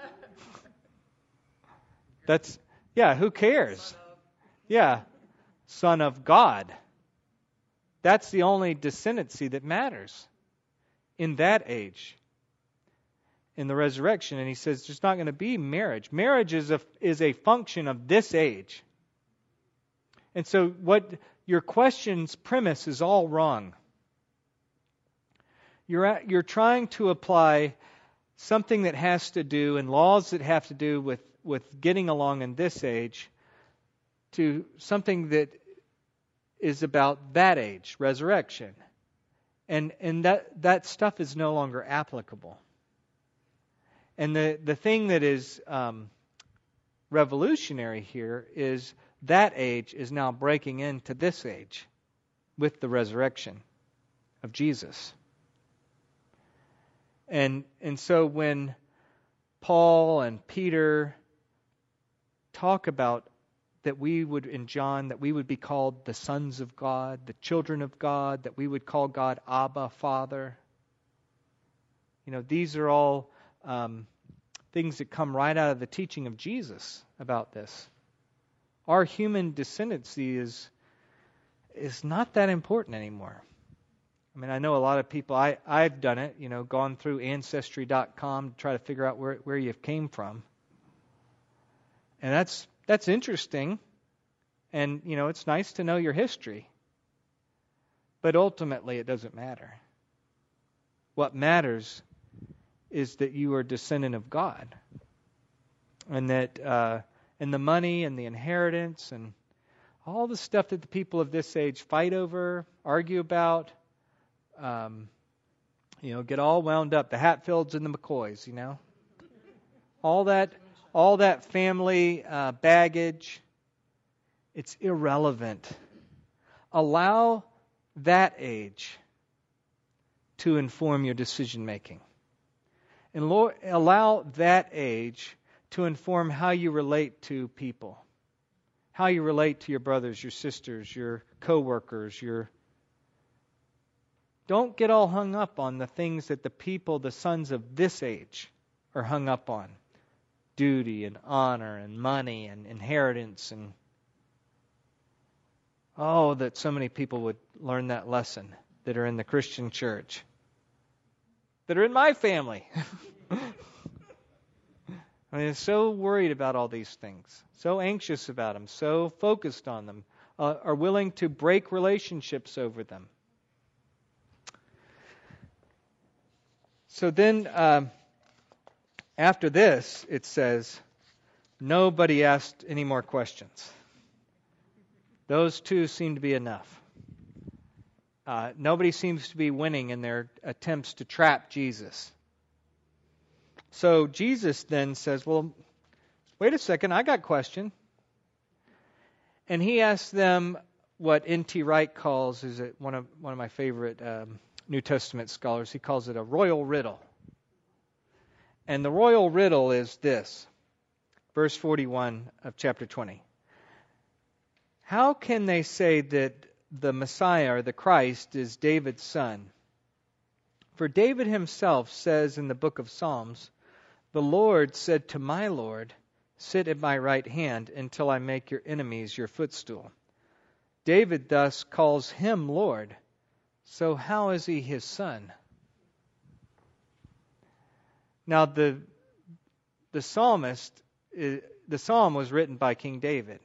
That's, yeah, who cares? Yeah, son of God. That's the only descendancy that matters in that age, in the resurrection. And he says there's not going to be marriage. Marriage is a, is a function of this age. And so what your question's premise is all wrong. You're at, you're trying to apply something that has to do, and laws that have to do with, with getting along in this age, to something that is about that age, resurrection. And and that, that stuff is no longer applicable. And the, the thing that is um, revolutionary here is that age is now breaking into this age with the resurrection of Jesus. And and so when Paul and Peter talk about that we would, in John, that we would be called the sons of God, the children of God, that we would call God Abba, Father. You know, these are all um, things that come right out of the teaching of Jesus about this. Our human descendancy is is not that important anymore. I mean, I know a lot of people, I, I've done it, you know, gone through Ancestry dot com to try to figure out where, where you came from. And that's that's interesting. And, you know, it's nice to know your history. But ultimately, it doesn't matter. What matters is that you are a descendant of God. And that, uh, and the money and the inheritance and All the stuff that the people of this age fight over, argue about, um, you know, get all wound up. The Hatfields and the McCoys, you know. All that, all that family uh, baggage, it's irrelevant. Allow that age to inform your decision making. And Lord, allow that age to inform how you relate to people. How you relate to your brothers, your sisters, your co-workers, your... Don't get all hung up on the things that the people, the sons of this age, are hung up on. Duty and honor and money and inheritance and... Oh, that so many people would learn that lesson that are in the Christian church. That are in my family. I mean, so worried about all these things, so anxious about them, so focused on them, uh, are willing to break relationships over them. So then, um, after this, it says, nobody asked any more questions. Those two seem to be enough. Uh, nobody seems to be winning in their attempts to trap Jesus. So Jesus then says, well, wait a second, I got a question. And he asks them what N T Wright calls, is it one of one of my favorite um, New Testament scholars, he calls it a royal riddle. And the royal riddle is this, verse forty-one of chapter twenty. How can they say that the Messiah or the Christ is David's son? For David himself says in the book of Psalms, the Lord said to my Lord, sit at my right hand until I make your enemies your footstool. David thus calls him Lord. So how is he his son? Now the the psalmist, the psalm was written by King David.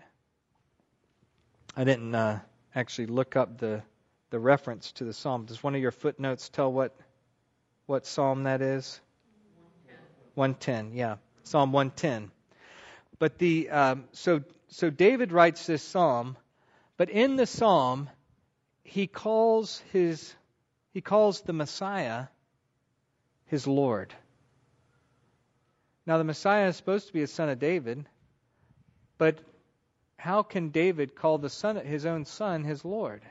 I didn't uh, actually look up the the reference to the psalm. Does one of your footnotes tell what what psalm that is? one ten, yeah, Psalm one ten. But the um, so so David writes this psalm, but in the psalm he calls his he calls the Messiah his Lord. Now the Messiah is supposed to be a son of David, but how can David call the son his own son his Lord?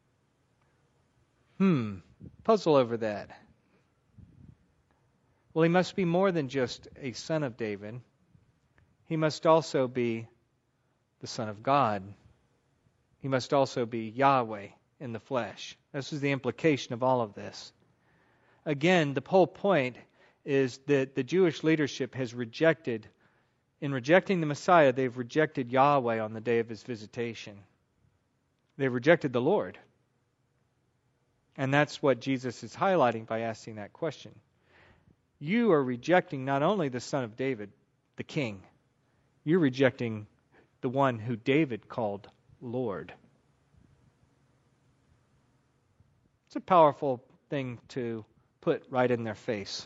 Hmm, puzzle over that. Well, he must be more than just a son of David. He must also be the Son of God. He must also be Yahweh in the flesh. This is the implication of all of this. Again, the whole point is that the Jewish leadership has rejected, in rejecting the Messiah, they've rejected Yahweh on the day of his visitation. They've rejected the Lord. And that's what Jesus is highlighting by asking that question. You are rejecting not only the Son of David, the King, you're rejecting the one who David called Lord. It's a powerful thing to put right in their face.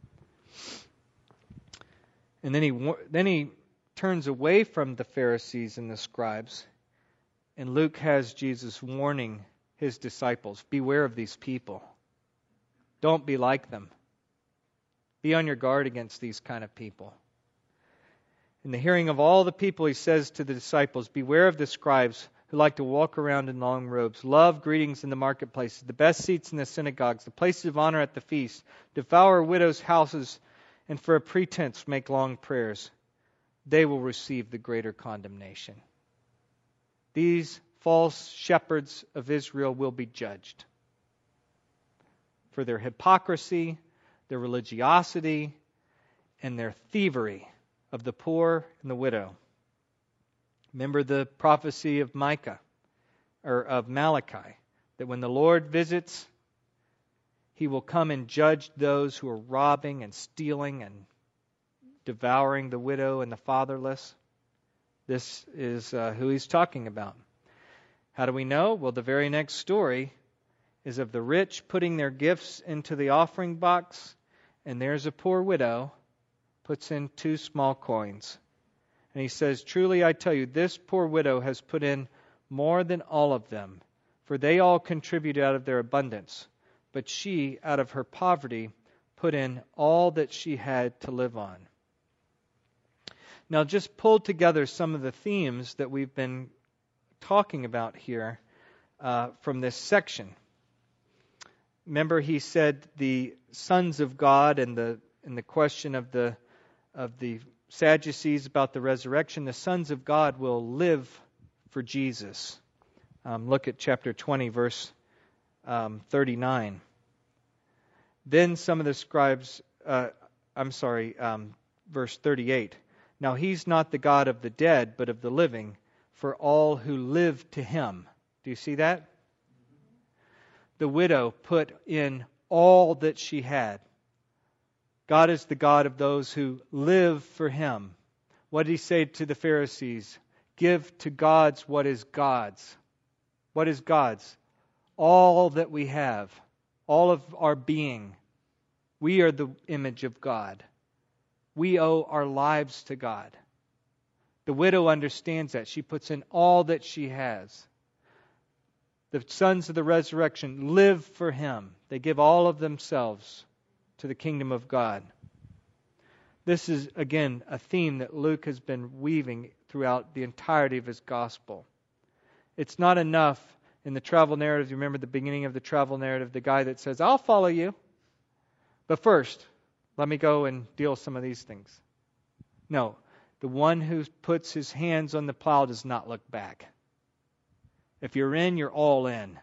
And then he then he turns away from the Pharisees and the scribes, and Luke has Jesus warning his disciples, beware of these people. Don't be like them. Be on your guard against these kind of people. In the hearing of all the people, he says to the disciples, beware of the scribes who like to walk around in long robes, love greetings in the marketplaces, the best seats in the synagogues, the places of honor at the feast, devour widows' houses, and for a pretense make long prayers. They will receive the greater condemnation. These false shepherds of Israel will be judged for their hypocrisy, their religiosity, and their thievery of the poor and the widow. Remember the prophecy of Micah, or of Malachi, that when the Lord visits, he will come and judge those who are robbing and stealing and devouring the widow and the fatherless. This is uh, who he's talking about. How do we know? Well, the very next story is of the rich putting their gifts into the offering box, and there's a poor widow puts in two small coins. And he says, truly I tell you, this poor widow has put in more than all of them, for they all contributed out of their abundance. But she, out of her poverty, put in all that she had to live on. Now, just pull together some of the themes that we've been talking about here uh, from this section. Remember, he said the sons of God and the and the question of the of the Sadducees about the resurrection. The sons of God will live for Jesus. Um, look at chapter twenty, verse um, thirty-nine. Then some of the scribes, uh, I'm sorry, um, verse thirty-eight. Now he's not the God of the dead, but of the living, for all who live to him. Do you see that? The widow put in all that she had. God is the God of those who live for him. What did he say to the Pharisees? Give to God's what is God's. What is God's? All that we have. All of our being. We are the image of God. We owe our lives to God. The widow understands that. She puts in all that she has. The sons of the resurrection live for him. They give all of themselves to the kingdom of God. This is, again, a theme that Luke has been weaving throughout the entirety of his gospel. It's not enough in the travel narrative. You remember the beginning of the travel narrative, the guy that says, I'll follow you. But first, let me go and deal with some of these things. No, the one who puts his hands on the plow does not look back. If you're in, you're all in.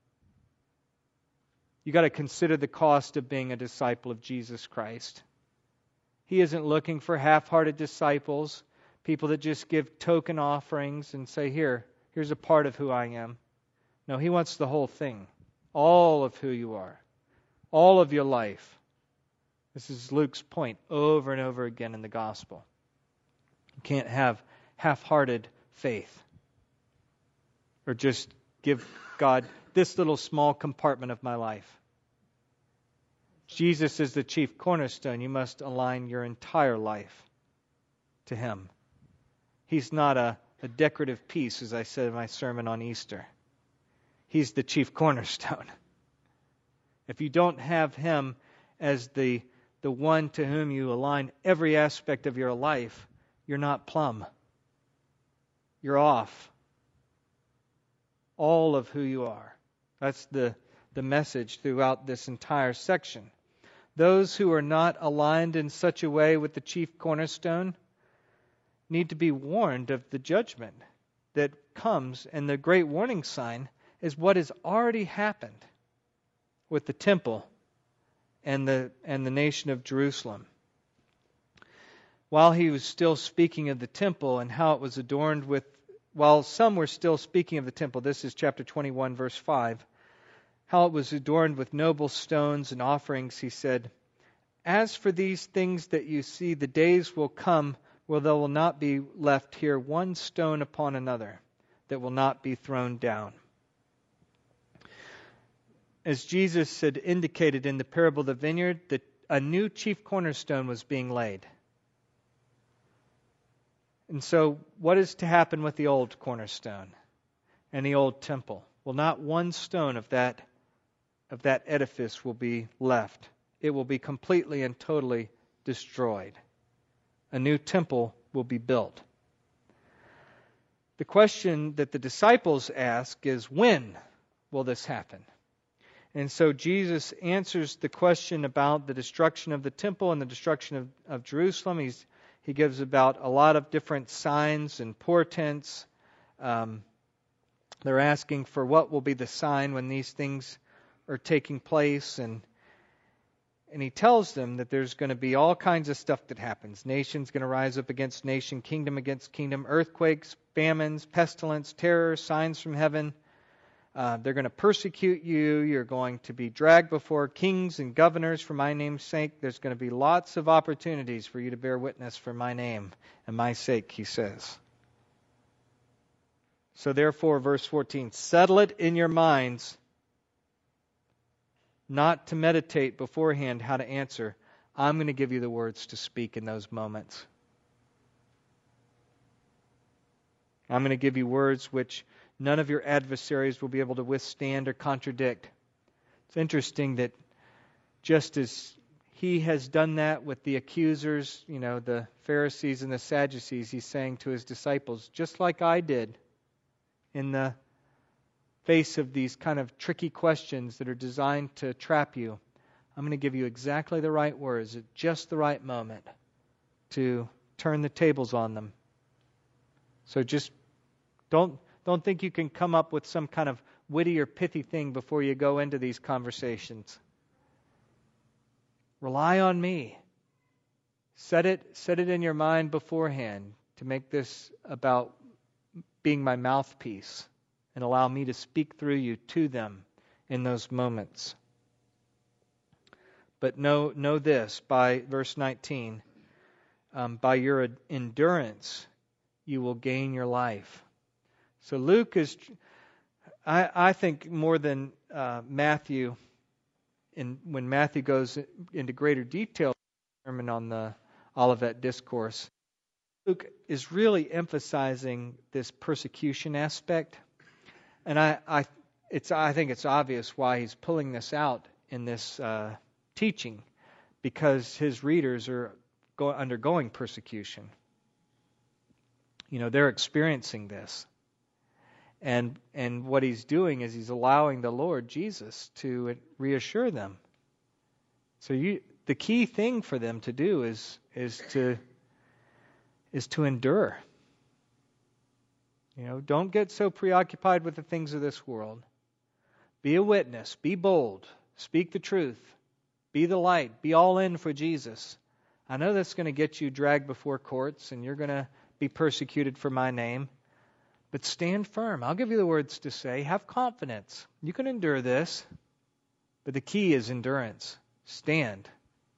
You got to consider the cost of being a disciple of Jesus Christ. He isn't looking for half-hearted disciples, people that just give token offerings and say, here, here's a part of who I am. No, he wants the whole thing, all of who you are, all of your life. This is Luke's point over and over again in the gospel. You can't have half-hearted faith or just give God this little small compartment of my life. Jesus is the chief cornerstone. You must align your entire life to him. He's not a, a decorative piece, as I said in my sermon on Easter. He's the chief cornerstone. If you don't have him as the, the one to whom you align every aspect of your life, you're not plumb. You're off. All of who you are. That's the, the message throughout this entire section. Those who are not aligned in such a way with the chief cornerstone need to be warned of the judgment that comes, and the great warning sign is what has already happened with the temple and the and the nation of Jerusalem. While he was still speaking of the temple and how it was adorned with, while some were still speaking of the temple, this is chapter twenty-one, verse five, how it was adorned with noble stones and offerings, he said, as for these things that you see, the days will come where there will not be left here one stone upon another that will not be thrown down. As Jesus had indicated in the parable of the vineyard, that a new chief cornerstone was being laid. And so what is to happen with the old cornerstone and the old temple? Well, not one stone of that of that edifice will be left. It will be completely and totally destroyed. A new temple will be built. The question that the disciples ask is, when will this happen? And so Jesus answers the question about the destruction of the temple and the destruction of, of Jerusalem. He's, he gives about a lot of different signs and portents. Um, they're asking for what will be the sign when these things are taking place, and and he tells them that there's going to be all kinds of stuff that happens. Nation's going to rise up against nation, kingdom against kingdom, earthquakes, famines, pestilence, terror, signs from heaven. Uh, they're going to persecute you. You're going to be dragged before kings and governors for my name's sake. There's going to be lots of opportunities for you to bear witness for my name and my sake, he says. So therefore, verse fourteen, settle it in your minds not to meditate beforehand how to answer. I'm going to give you the words to speak in those moments. I'm going to give you words which none of your adversaries will be able to withstand or contradict. It's interesting that just as he has done that with the accusers, you know, the Pharisees and the Sadducees, he's saying to his disciples, just like I did in the face of these kind of tricky questions that are designed to trap you, I'm going to give you exactly the right words at just the right moment to turn the tables on them. So just don't don't think you can come up with some kind of witty or pithy thing before you go into these conversations. Rely on me. Set it set it in your mind beforehand to make this about being my mouthpiece and allow me to speak through you to them in those moments. But know know this, by verse nineteen, um, by your endurance you will gain your life. So Luke is, I, I think, more than uh, Matthew, in, when Matthew goes into greater detail sermon on the Olivet Discourse, Luke is really emphasizing this persecution aspect. And I, I, it's, I think it's obvious why he's pulling this out in this uh, teaching, because his readers are go, undergoing persecution. You know, they're experiencing this. And and what he's doing is he's allowing the Lord Jesus to reassure them. So you, the key thing for them to do is is to is to endure. You know, don't get so preoccupied with the things of this world. Be a witness. Be bold. Speak the truth. Be the light. Be all in for Jesus. I know that's going to get you dragged before courts, and you're going to be persecuted for my name. But stand firm. I'll give you the words to say. Have confidence. You can endure this. But the key is endurance. Stand.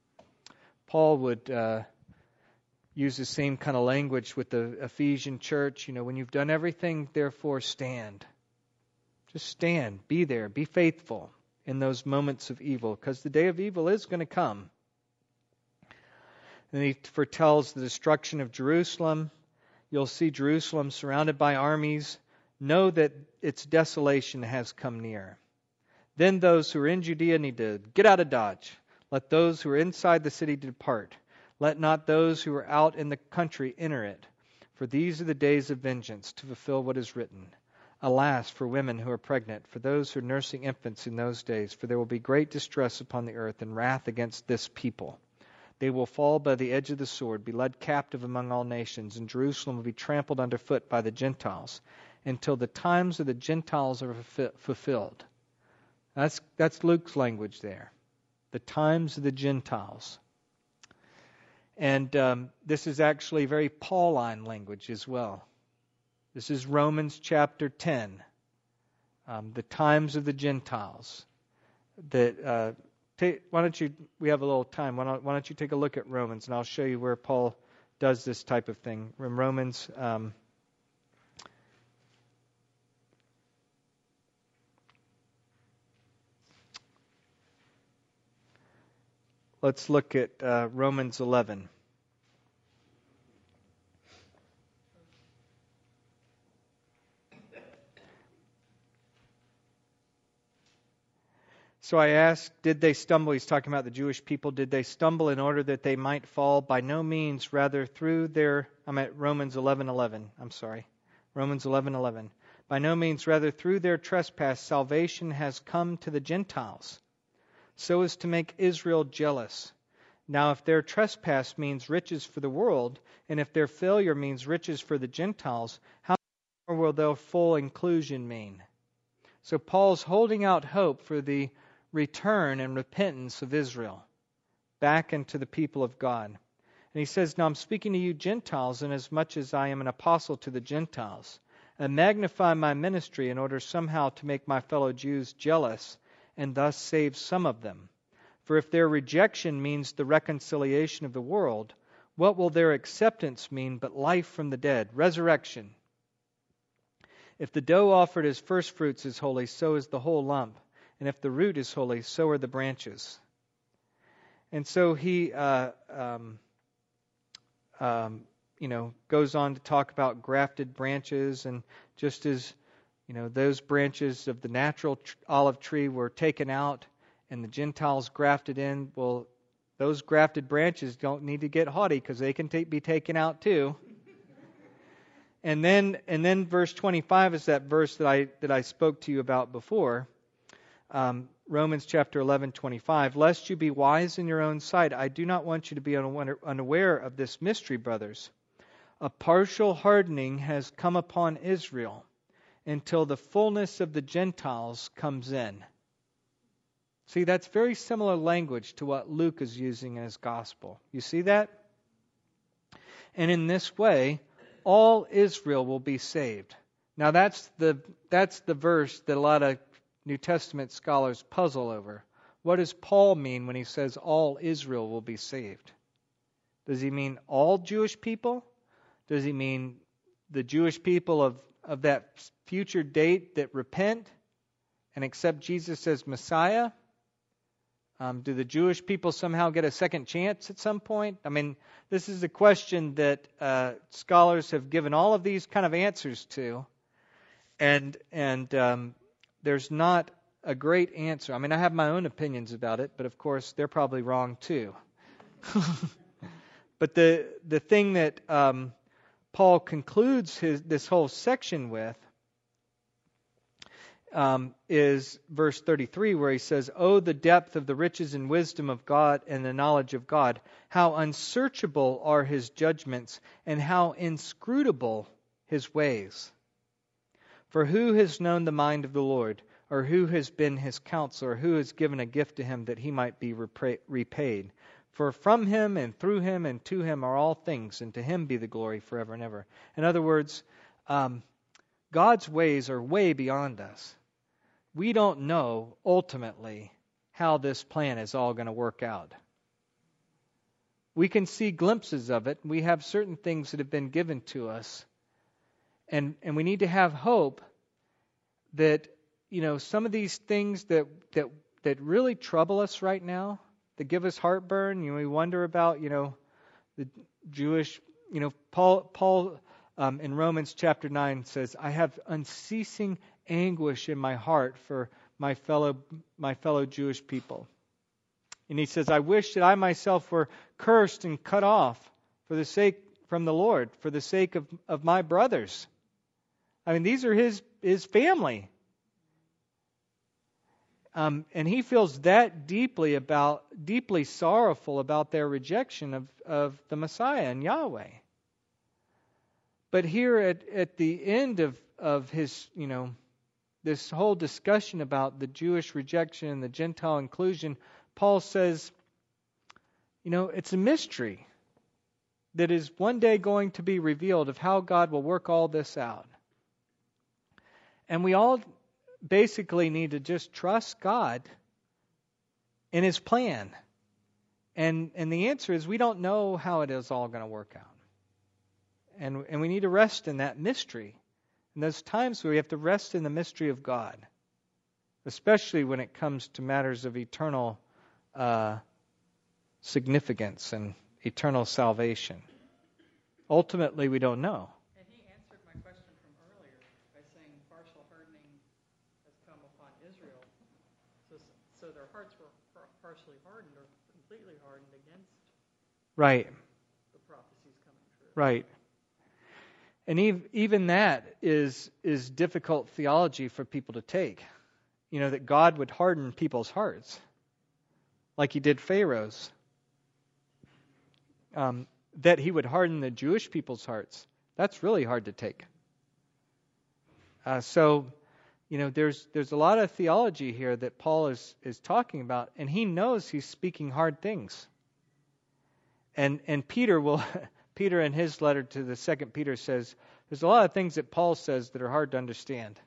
Paul would uh, use the same kind of language with the Ephesian church. You know, when you've done everything, therefore stand. Just stand. Be there. Be faithful in those moments of evil, because the day of evil is going to come. And he foretells the destruction of Jerusalem. You'll see Jerusalem surrounded by armies. Know that its desolation has come near. Then those who are in Judea need to get out of Dodge. Let those who are inside the city depart. Let not those who are out in the country enter it. For these are the days of vengeance, to fulfill what is written. Alas, for women who are pregnant, for those who are nursing infants in those days, for there will be great distress upon the earth and wrath against this people. They will fall by the edge of the sword, be led captive among all nations, and Jerusalem will be trampled underfoot by the Gentiles, until the times of the Gentiles are fulfilled. That's, that's Luke's language there. The times of the Gentiles. And um, this is actually very Pauline language as well. This is Romans chapter ten. Um, the times of the Gentiles. That... Uh, Take, why don't you, we have a little time, why don't, why don't you take a look at Romans, and I'll show you where Paul does this type of thing. In Romans, um, let's look at uh, Romans eleven. So I asked, did they stumble? He's talking about the Jewish people. Did they stumble in order that they might fall? By no means, rather through their, I'm at Romans eleven eleven. I'm sorry. Romans eleven eleven. By no means, rather through their trespass, salvation has come to the Gentiles, so as to make Israel jealous. Now, if their trespass means riches for the world, and if their failure means riches for the Gentiles, how much more will their full inclusion mean? So Paul's holding out hope for the return and repentance of Israel back into the people of God. And he says, now I'm speaking to you Gentiles, inasmuch as I am an apostle to the Gentiles, and magnify my ministry in order somehow to make my fellow Jews jealous, and thus save some of them. For if their rejection means the reconciliation of the world, what will their acceptance mean but life from the dead, resurrection? If the dough offered as first fruits is holy, so is the whole lump. And if the root is holy, so are the branches. And so he, uh, um, um, you know, goes on to talk about grafted branches. And just as You know, those branches of the natural tr- olive tree were taken out and the Gentiles grafted in. Well, those grafted branches don't need to get haughty because they can take, be taken out too. And then, and then verse twenty-five is that verse that I that I spoke to you about before. Um, Romans chapter eleven, twenty-five. Lest you be wise in your own sight, I do not want you to be unaware of this mystery, brothers. A partial hardening has come upon Israel until the fullness of the Gentiles comes in. See, that's very similar language to what Luke is using in his gospel. You see that? And in this way, all Israel will be saved. Now that's the that's the verse that a lot of New Testament scholars puzzle over. What does Paul mean when he says all Israel will be saved? Does he mean all Jewish people? Does he mean the Jewish people of, of that future date that repent and accept Jesus as Messiah? Um, do the Jewish people somehow get a second chance at some point? I mean, this is a question that uh, scholars have given all of these kind of answers to, and and um, there's not a great answer. I mean, I have my own opinions about it, but of course they're probably wrong too. But the the thing that um, Paul concludes his this whole section with Um, is verse thirty-three, where he says, "Oh, the depth of the riches and wisdom of God and the knowledge of God! How unsearchable are His judgments, and how inscrutable His ways! For who has known the mind of the Lord, or who has been His counselor, who has given a gift to Him that He might be repay- repaid? For from Him and through Him and to Him are all things, and to Him be the glory forever and ever." In other words, um, God's ways are way beyond us. We don't know ultimately how this plan is all going to work out. We can see glimpses of it. We have certain things that have been given to us. And and we need to have hope that, you know, some of these things that that that really trouble us right now, that give us heartburn, you know, we wonder about, you know, the Jewish, you know, Paul Paul Um, in Romans chapter nine says, "I have unceasing anguish in my heart for my fellow my fellow Jewish people." And he says, "I wish that I myself were cursed and cut off for the sake from the Lord, for the sake of, of my brothers." I mean, these are his his family. Um, and he feels that deeply about deeply sorrowful about their rejection of, of the Messiah and Yahweh. But here at, at the end of, of his, you know, this whole discussion about the Jewish rejection and the Gentile inclusion, Paul says, you know, it's a mystery that is one day going to be revealed of how God will work all this out. And we all basically need to just trust God in His plan. And and the answer is we don't know how it is all going to work out. And and we need to rest in that mystery. And there's times where we have to rest in the mystery of God, especially when it comes to matters of eternal uh, significance and eternal salvation. Ultimately, we don't know.
And he answered my question from earlier by saying partial hardening has come upon Israel. So, so their hearts were partially hardened or completely hardened against
Right.
the prophecies coming true.
Right. And even that is is difficult theology for people to take. You know, that God would harden people's hearts, like He did Pharaoh's. Um, that He would harden the Jewish people's hearts. That's really hard to take. Uh, so, you know, there's there's a lot of theology here that Paul is is talking about, and he knows he's speaking hard things. And and Peter will. Peter in his letter to the Second Peter says, there's a lot of things that Paul says that are hard to understand.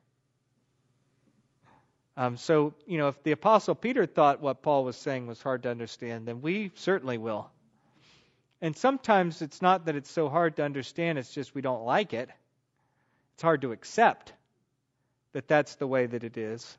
Um, so, you know, if the Apostle Peter thought what Paul was saying was hard to understand, then we certainly will. And sometimes it's not that it's so hard to understand, it's just we don't like it. It's hard to accept that that's the way that it is.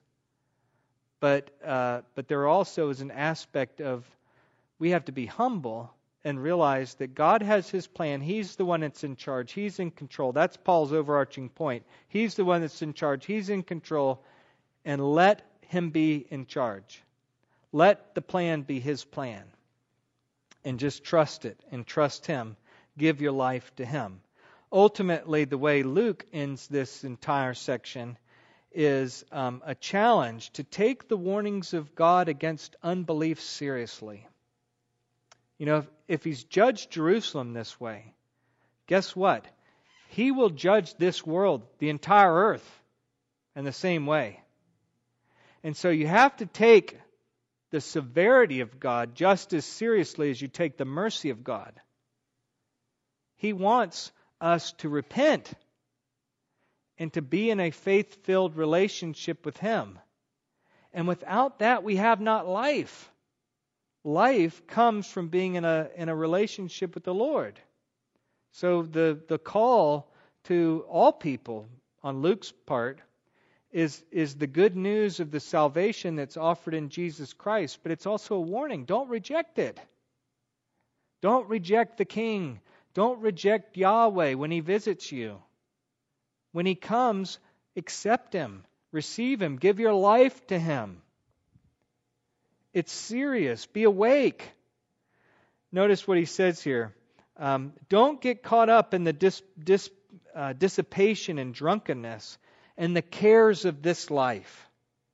But uh, but there also is an aspect of we have to be humble and realize that God has His plan. He's the one that's in charge. He's in control. That's Paul's overarching point. He's the one that's in charge. He's in control. And let Him be in charge. Let the plan be His plan. And just trust it and trust Him. Give your life to Him. Ultimately, the way Luke ends this entire section is um, a challenge to take the warnings of God against unbelief seriously. You know, if, if He's judged Jerusalem this way, guess what? He will judge this world, the entire earth, in the same way. And so you have to take the severity of God just as seriously as you take the mercy of God. He wants us to repent and to be in a faith-filled relationship with Him. And without that, we have not life. Life comes from being in a in a relationship with the Lord. So the, the call to all people on Luke's part is, is the good news of the salvation that's offered in Jesus Christ. But it's also a warning. Don't reject it. Don't reject the King. Don't reject Yahweh when He visits you. When He comes, accept Him. Receive Him. Give your life to Him. It's serious. Be awake. Notice what he says here. Um, don't get caught up in the dis, dis, uh, dissipation and drunkenness and the cares of this life.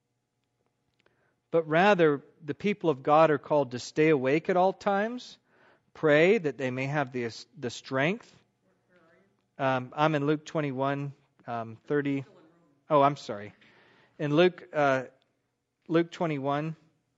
But rather, the people of God are called to stay awake at all times, pray that they may have the, the strength. Um, I'm in Luke twenty-one, um, thirty. Oh, I'm sorry. In Luke, uh, Luke twenty-one.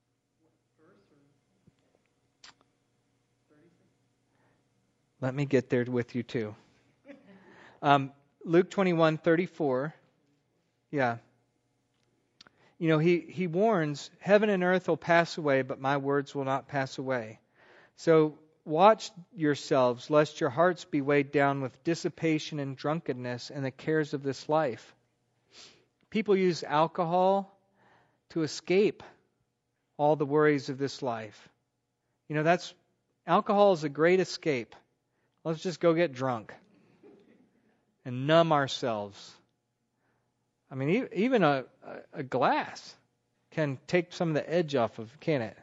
Let me get there with you too. Um, Luke twenty-one, thirty-four. Yeah. You know, he, he warns, heaven and earth will pass away, but my words will not pass away. So watch yourselves, lest your hearts be weighed down with dissipation and drunkenness and the cares of this life. People use alcohol to escape all the worries of this life. You know, that's alcohol is a great escape. Let's just go get drunk and numb ourselves. I mean, even a, a glass can take some of the edge off of, can it?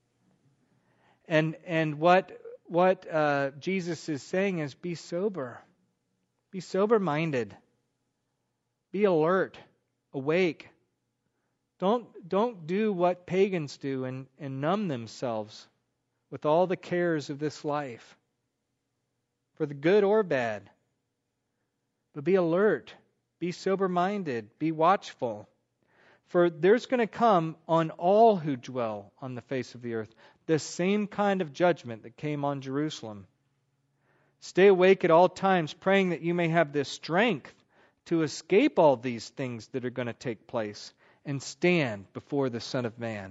And and what what uh, Jesus is saying is, be sober, be sober-minded, be alert, awake. Don't don't do what pagans do and, and numb themselves with all the cares of this life, for the good or bad. But be alert, be sober-minded, be watchful. For there's going to come on all who dwell on the face of the earth the same kind of judgment that came on Jerusalem. Stay awake at all times, praying that you may have the strength to escape all these things that are going to take place and stand before the Son of Man.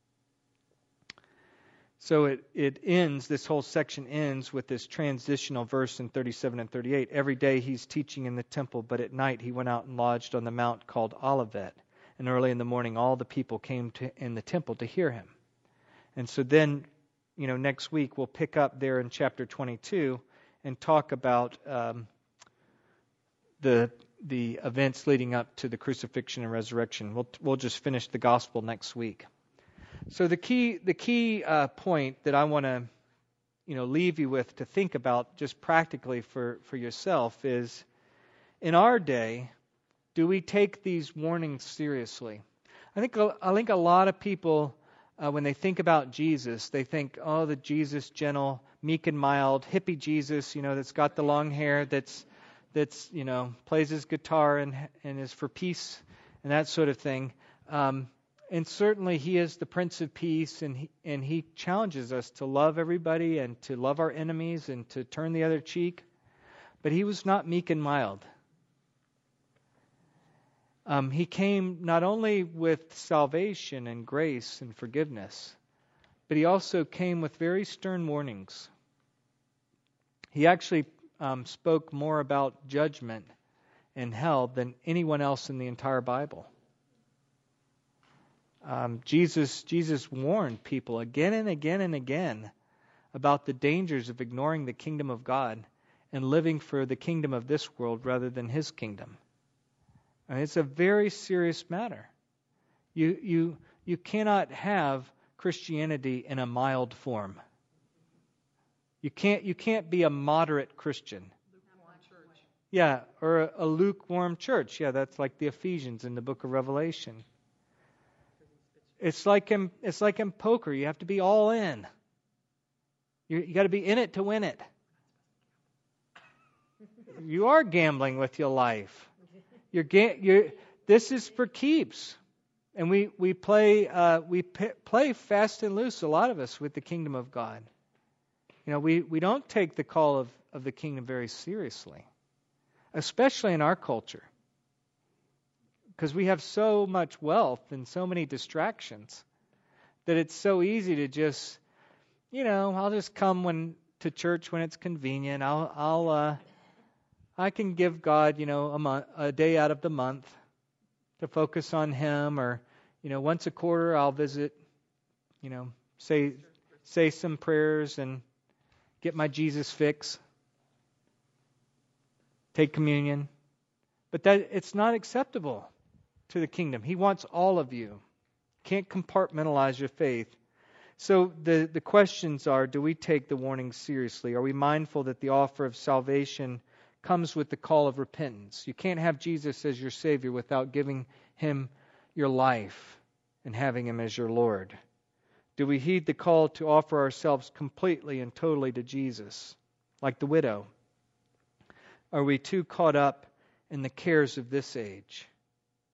So it, it ends, this whole section ends with this transitional verse in thirty-seven and thirty-eight. Every day he's teaching in the temple, but at night he went out and lodged on the mount called Olivet. And early in the morning all the people came to in the temple to hear him. And so then, you know, next week we'll pick up there in chapter twenty-two and talk about um, the the events leading up to the crucifixion and resurrection. We'll we'll just finish the gospel next week. So the key the key uh, point that I want to, you know, leave you with to think about just practically for, for yourself is, in our day, do we take these warnings seriously? I think I think a lot of people, uh, when they think about Jesus, they think, oh, the Jesus, gentle, meek and mild, hippie Jesus, you know, that's got the long hair, that's that's you know plays his guitar and and is for peace and that sort of thing. Um, And certainly he is the Prince of Peace, and he, and he challenges us to love everybody and to love our enemies and to turn the other cheek. But he was not meek and mild. Um, he came not only with salvation and grace and forgiveness, but he also came with very stern warnings. He actually um, spoke more about judgment and hell than anyone else in the entire Bible. Um, Jesus, Jesus warned people again and again and again about the dangers of ignoring the kingdom of God and living for the kingdom of this world rather than His kingdom. And it's a very serious matter. You you you cannot have Christianity in a mild form. You can't you can't be a moderate Christian.
Lukewarm church.
Yeah, or a, a lukewarm church. Yeah, that's like the Ephesians in the book of Revelation. It's like in it's like in poker. You have to be all in. You you got to be in it to win it. You are gambling with your life. You're ga- you're this is for keeps. And we we play uh, we p- play fast and loose, a lot of us, with the kingdom of God. You know, we, we don't take the call of, of the kingdom very seriously, especially in our culture, because we have so much wealth and so many distractions that it's so easy to just, you know, I'll just come when to church when it's convenient. I'll I'll uh, I can give God, you know, a month, a day out of the month to focus on Him, or, you know, once a quarter I'll visit, you know, say say some prayers and get my Jesus fix, take communion. But that it's not acceptable to the kingdom. He wants all of you. Can't compartmentalize your faith. So the, the questions are, do we take the warning seriously? Are we mindful that the offer of salvation comes with the call of repentance? You can't have Jesus as your Savior without giving Him your life and having Him as your Lord. Do we heed the call to offer ourselves completely and totally to Jesus, like the widow? Are we too caught up in the cares of this age?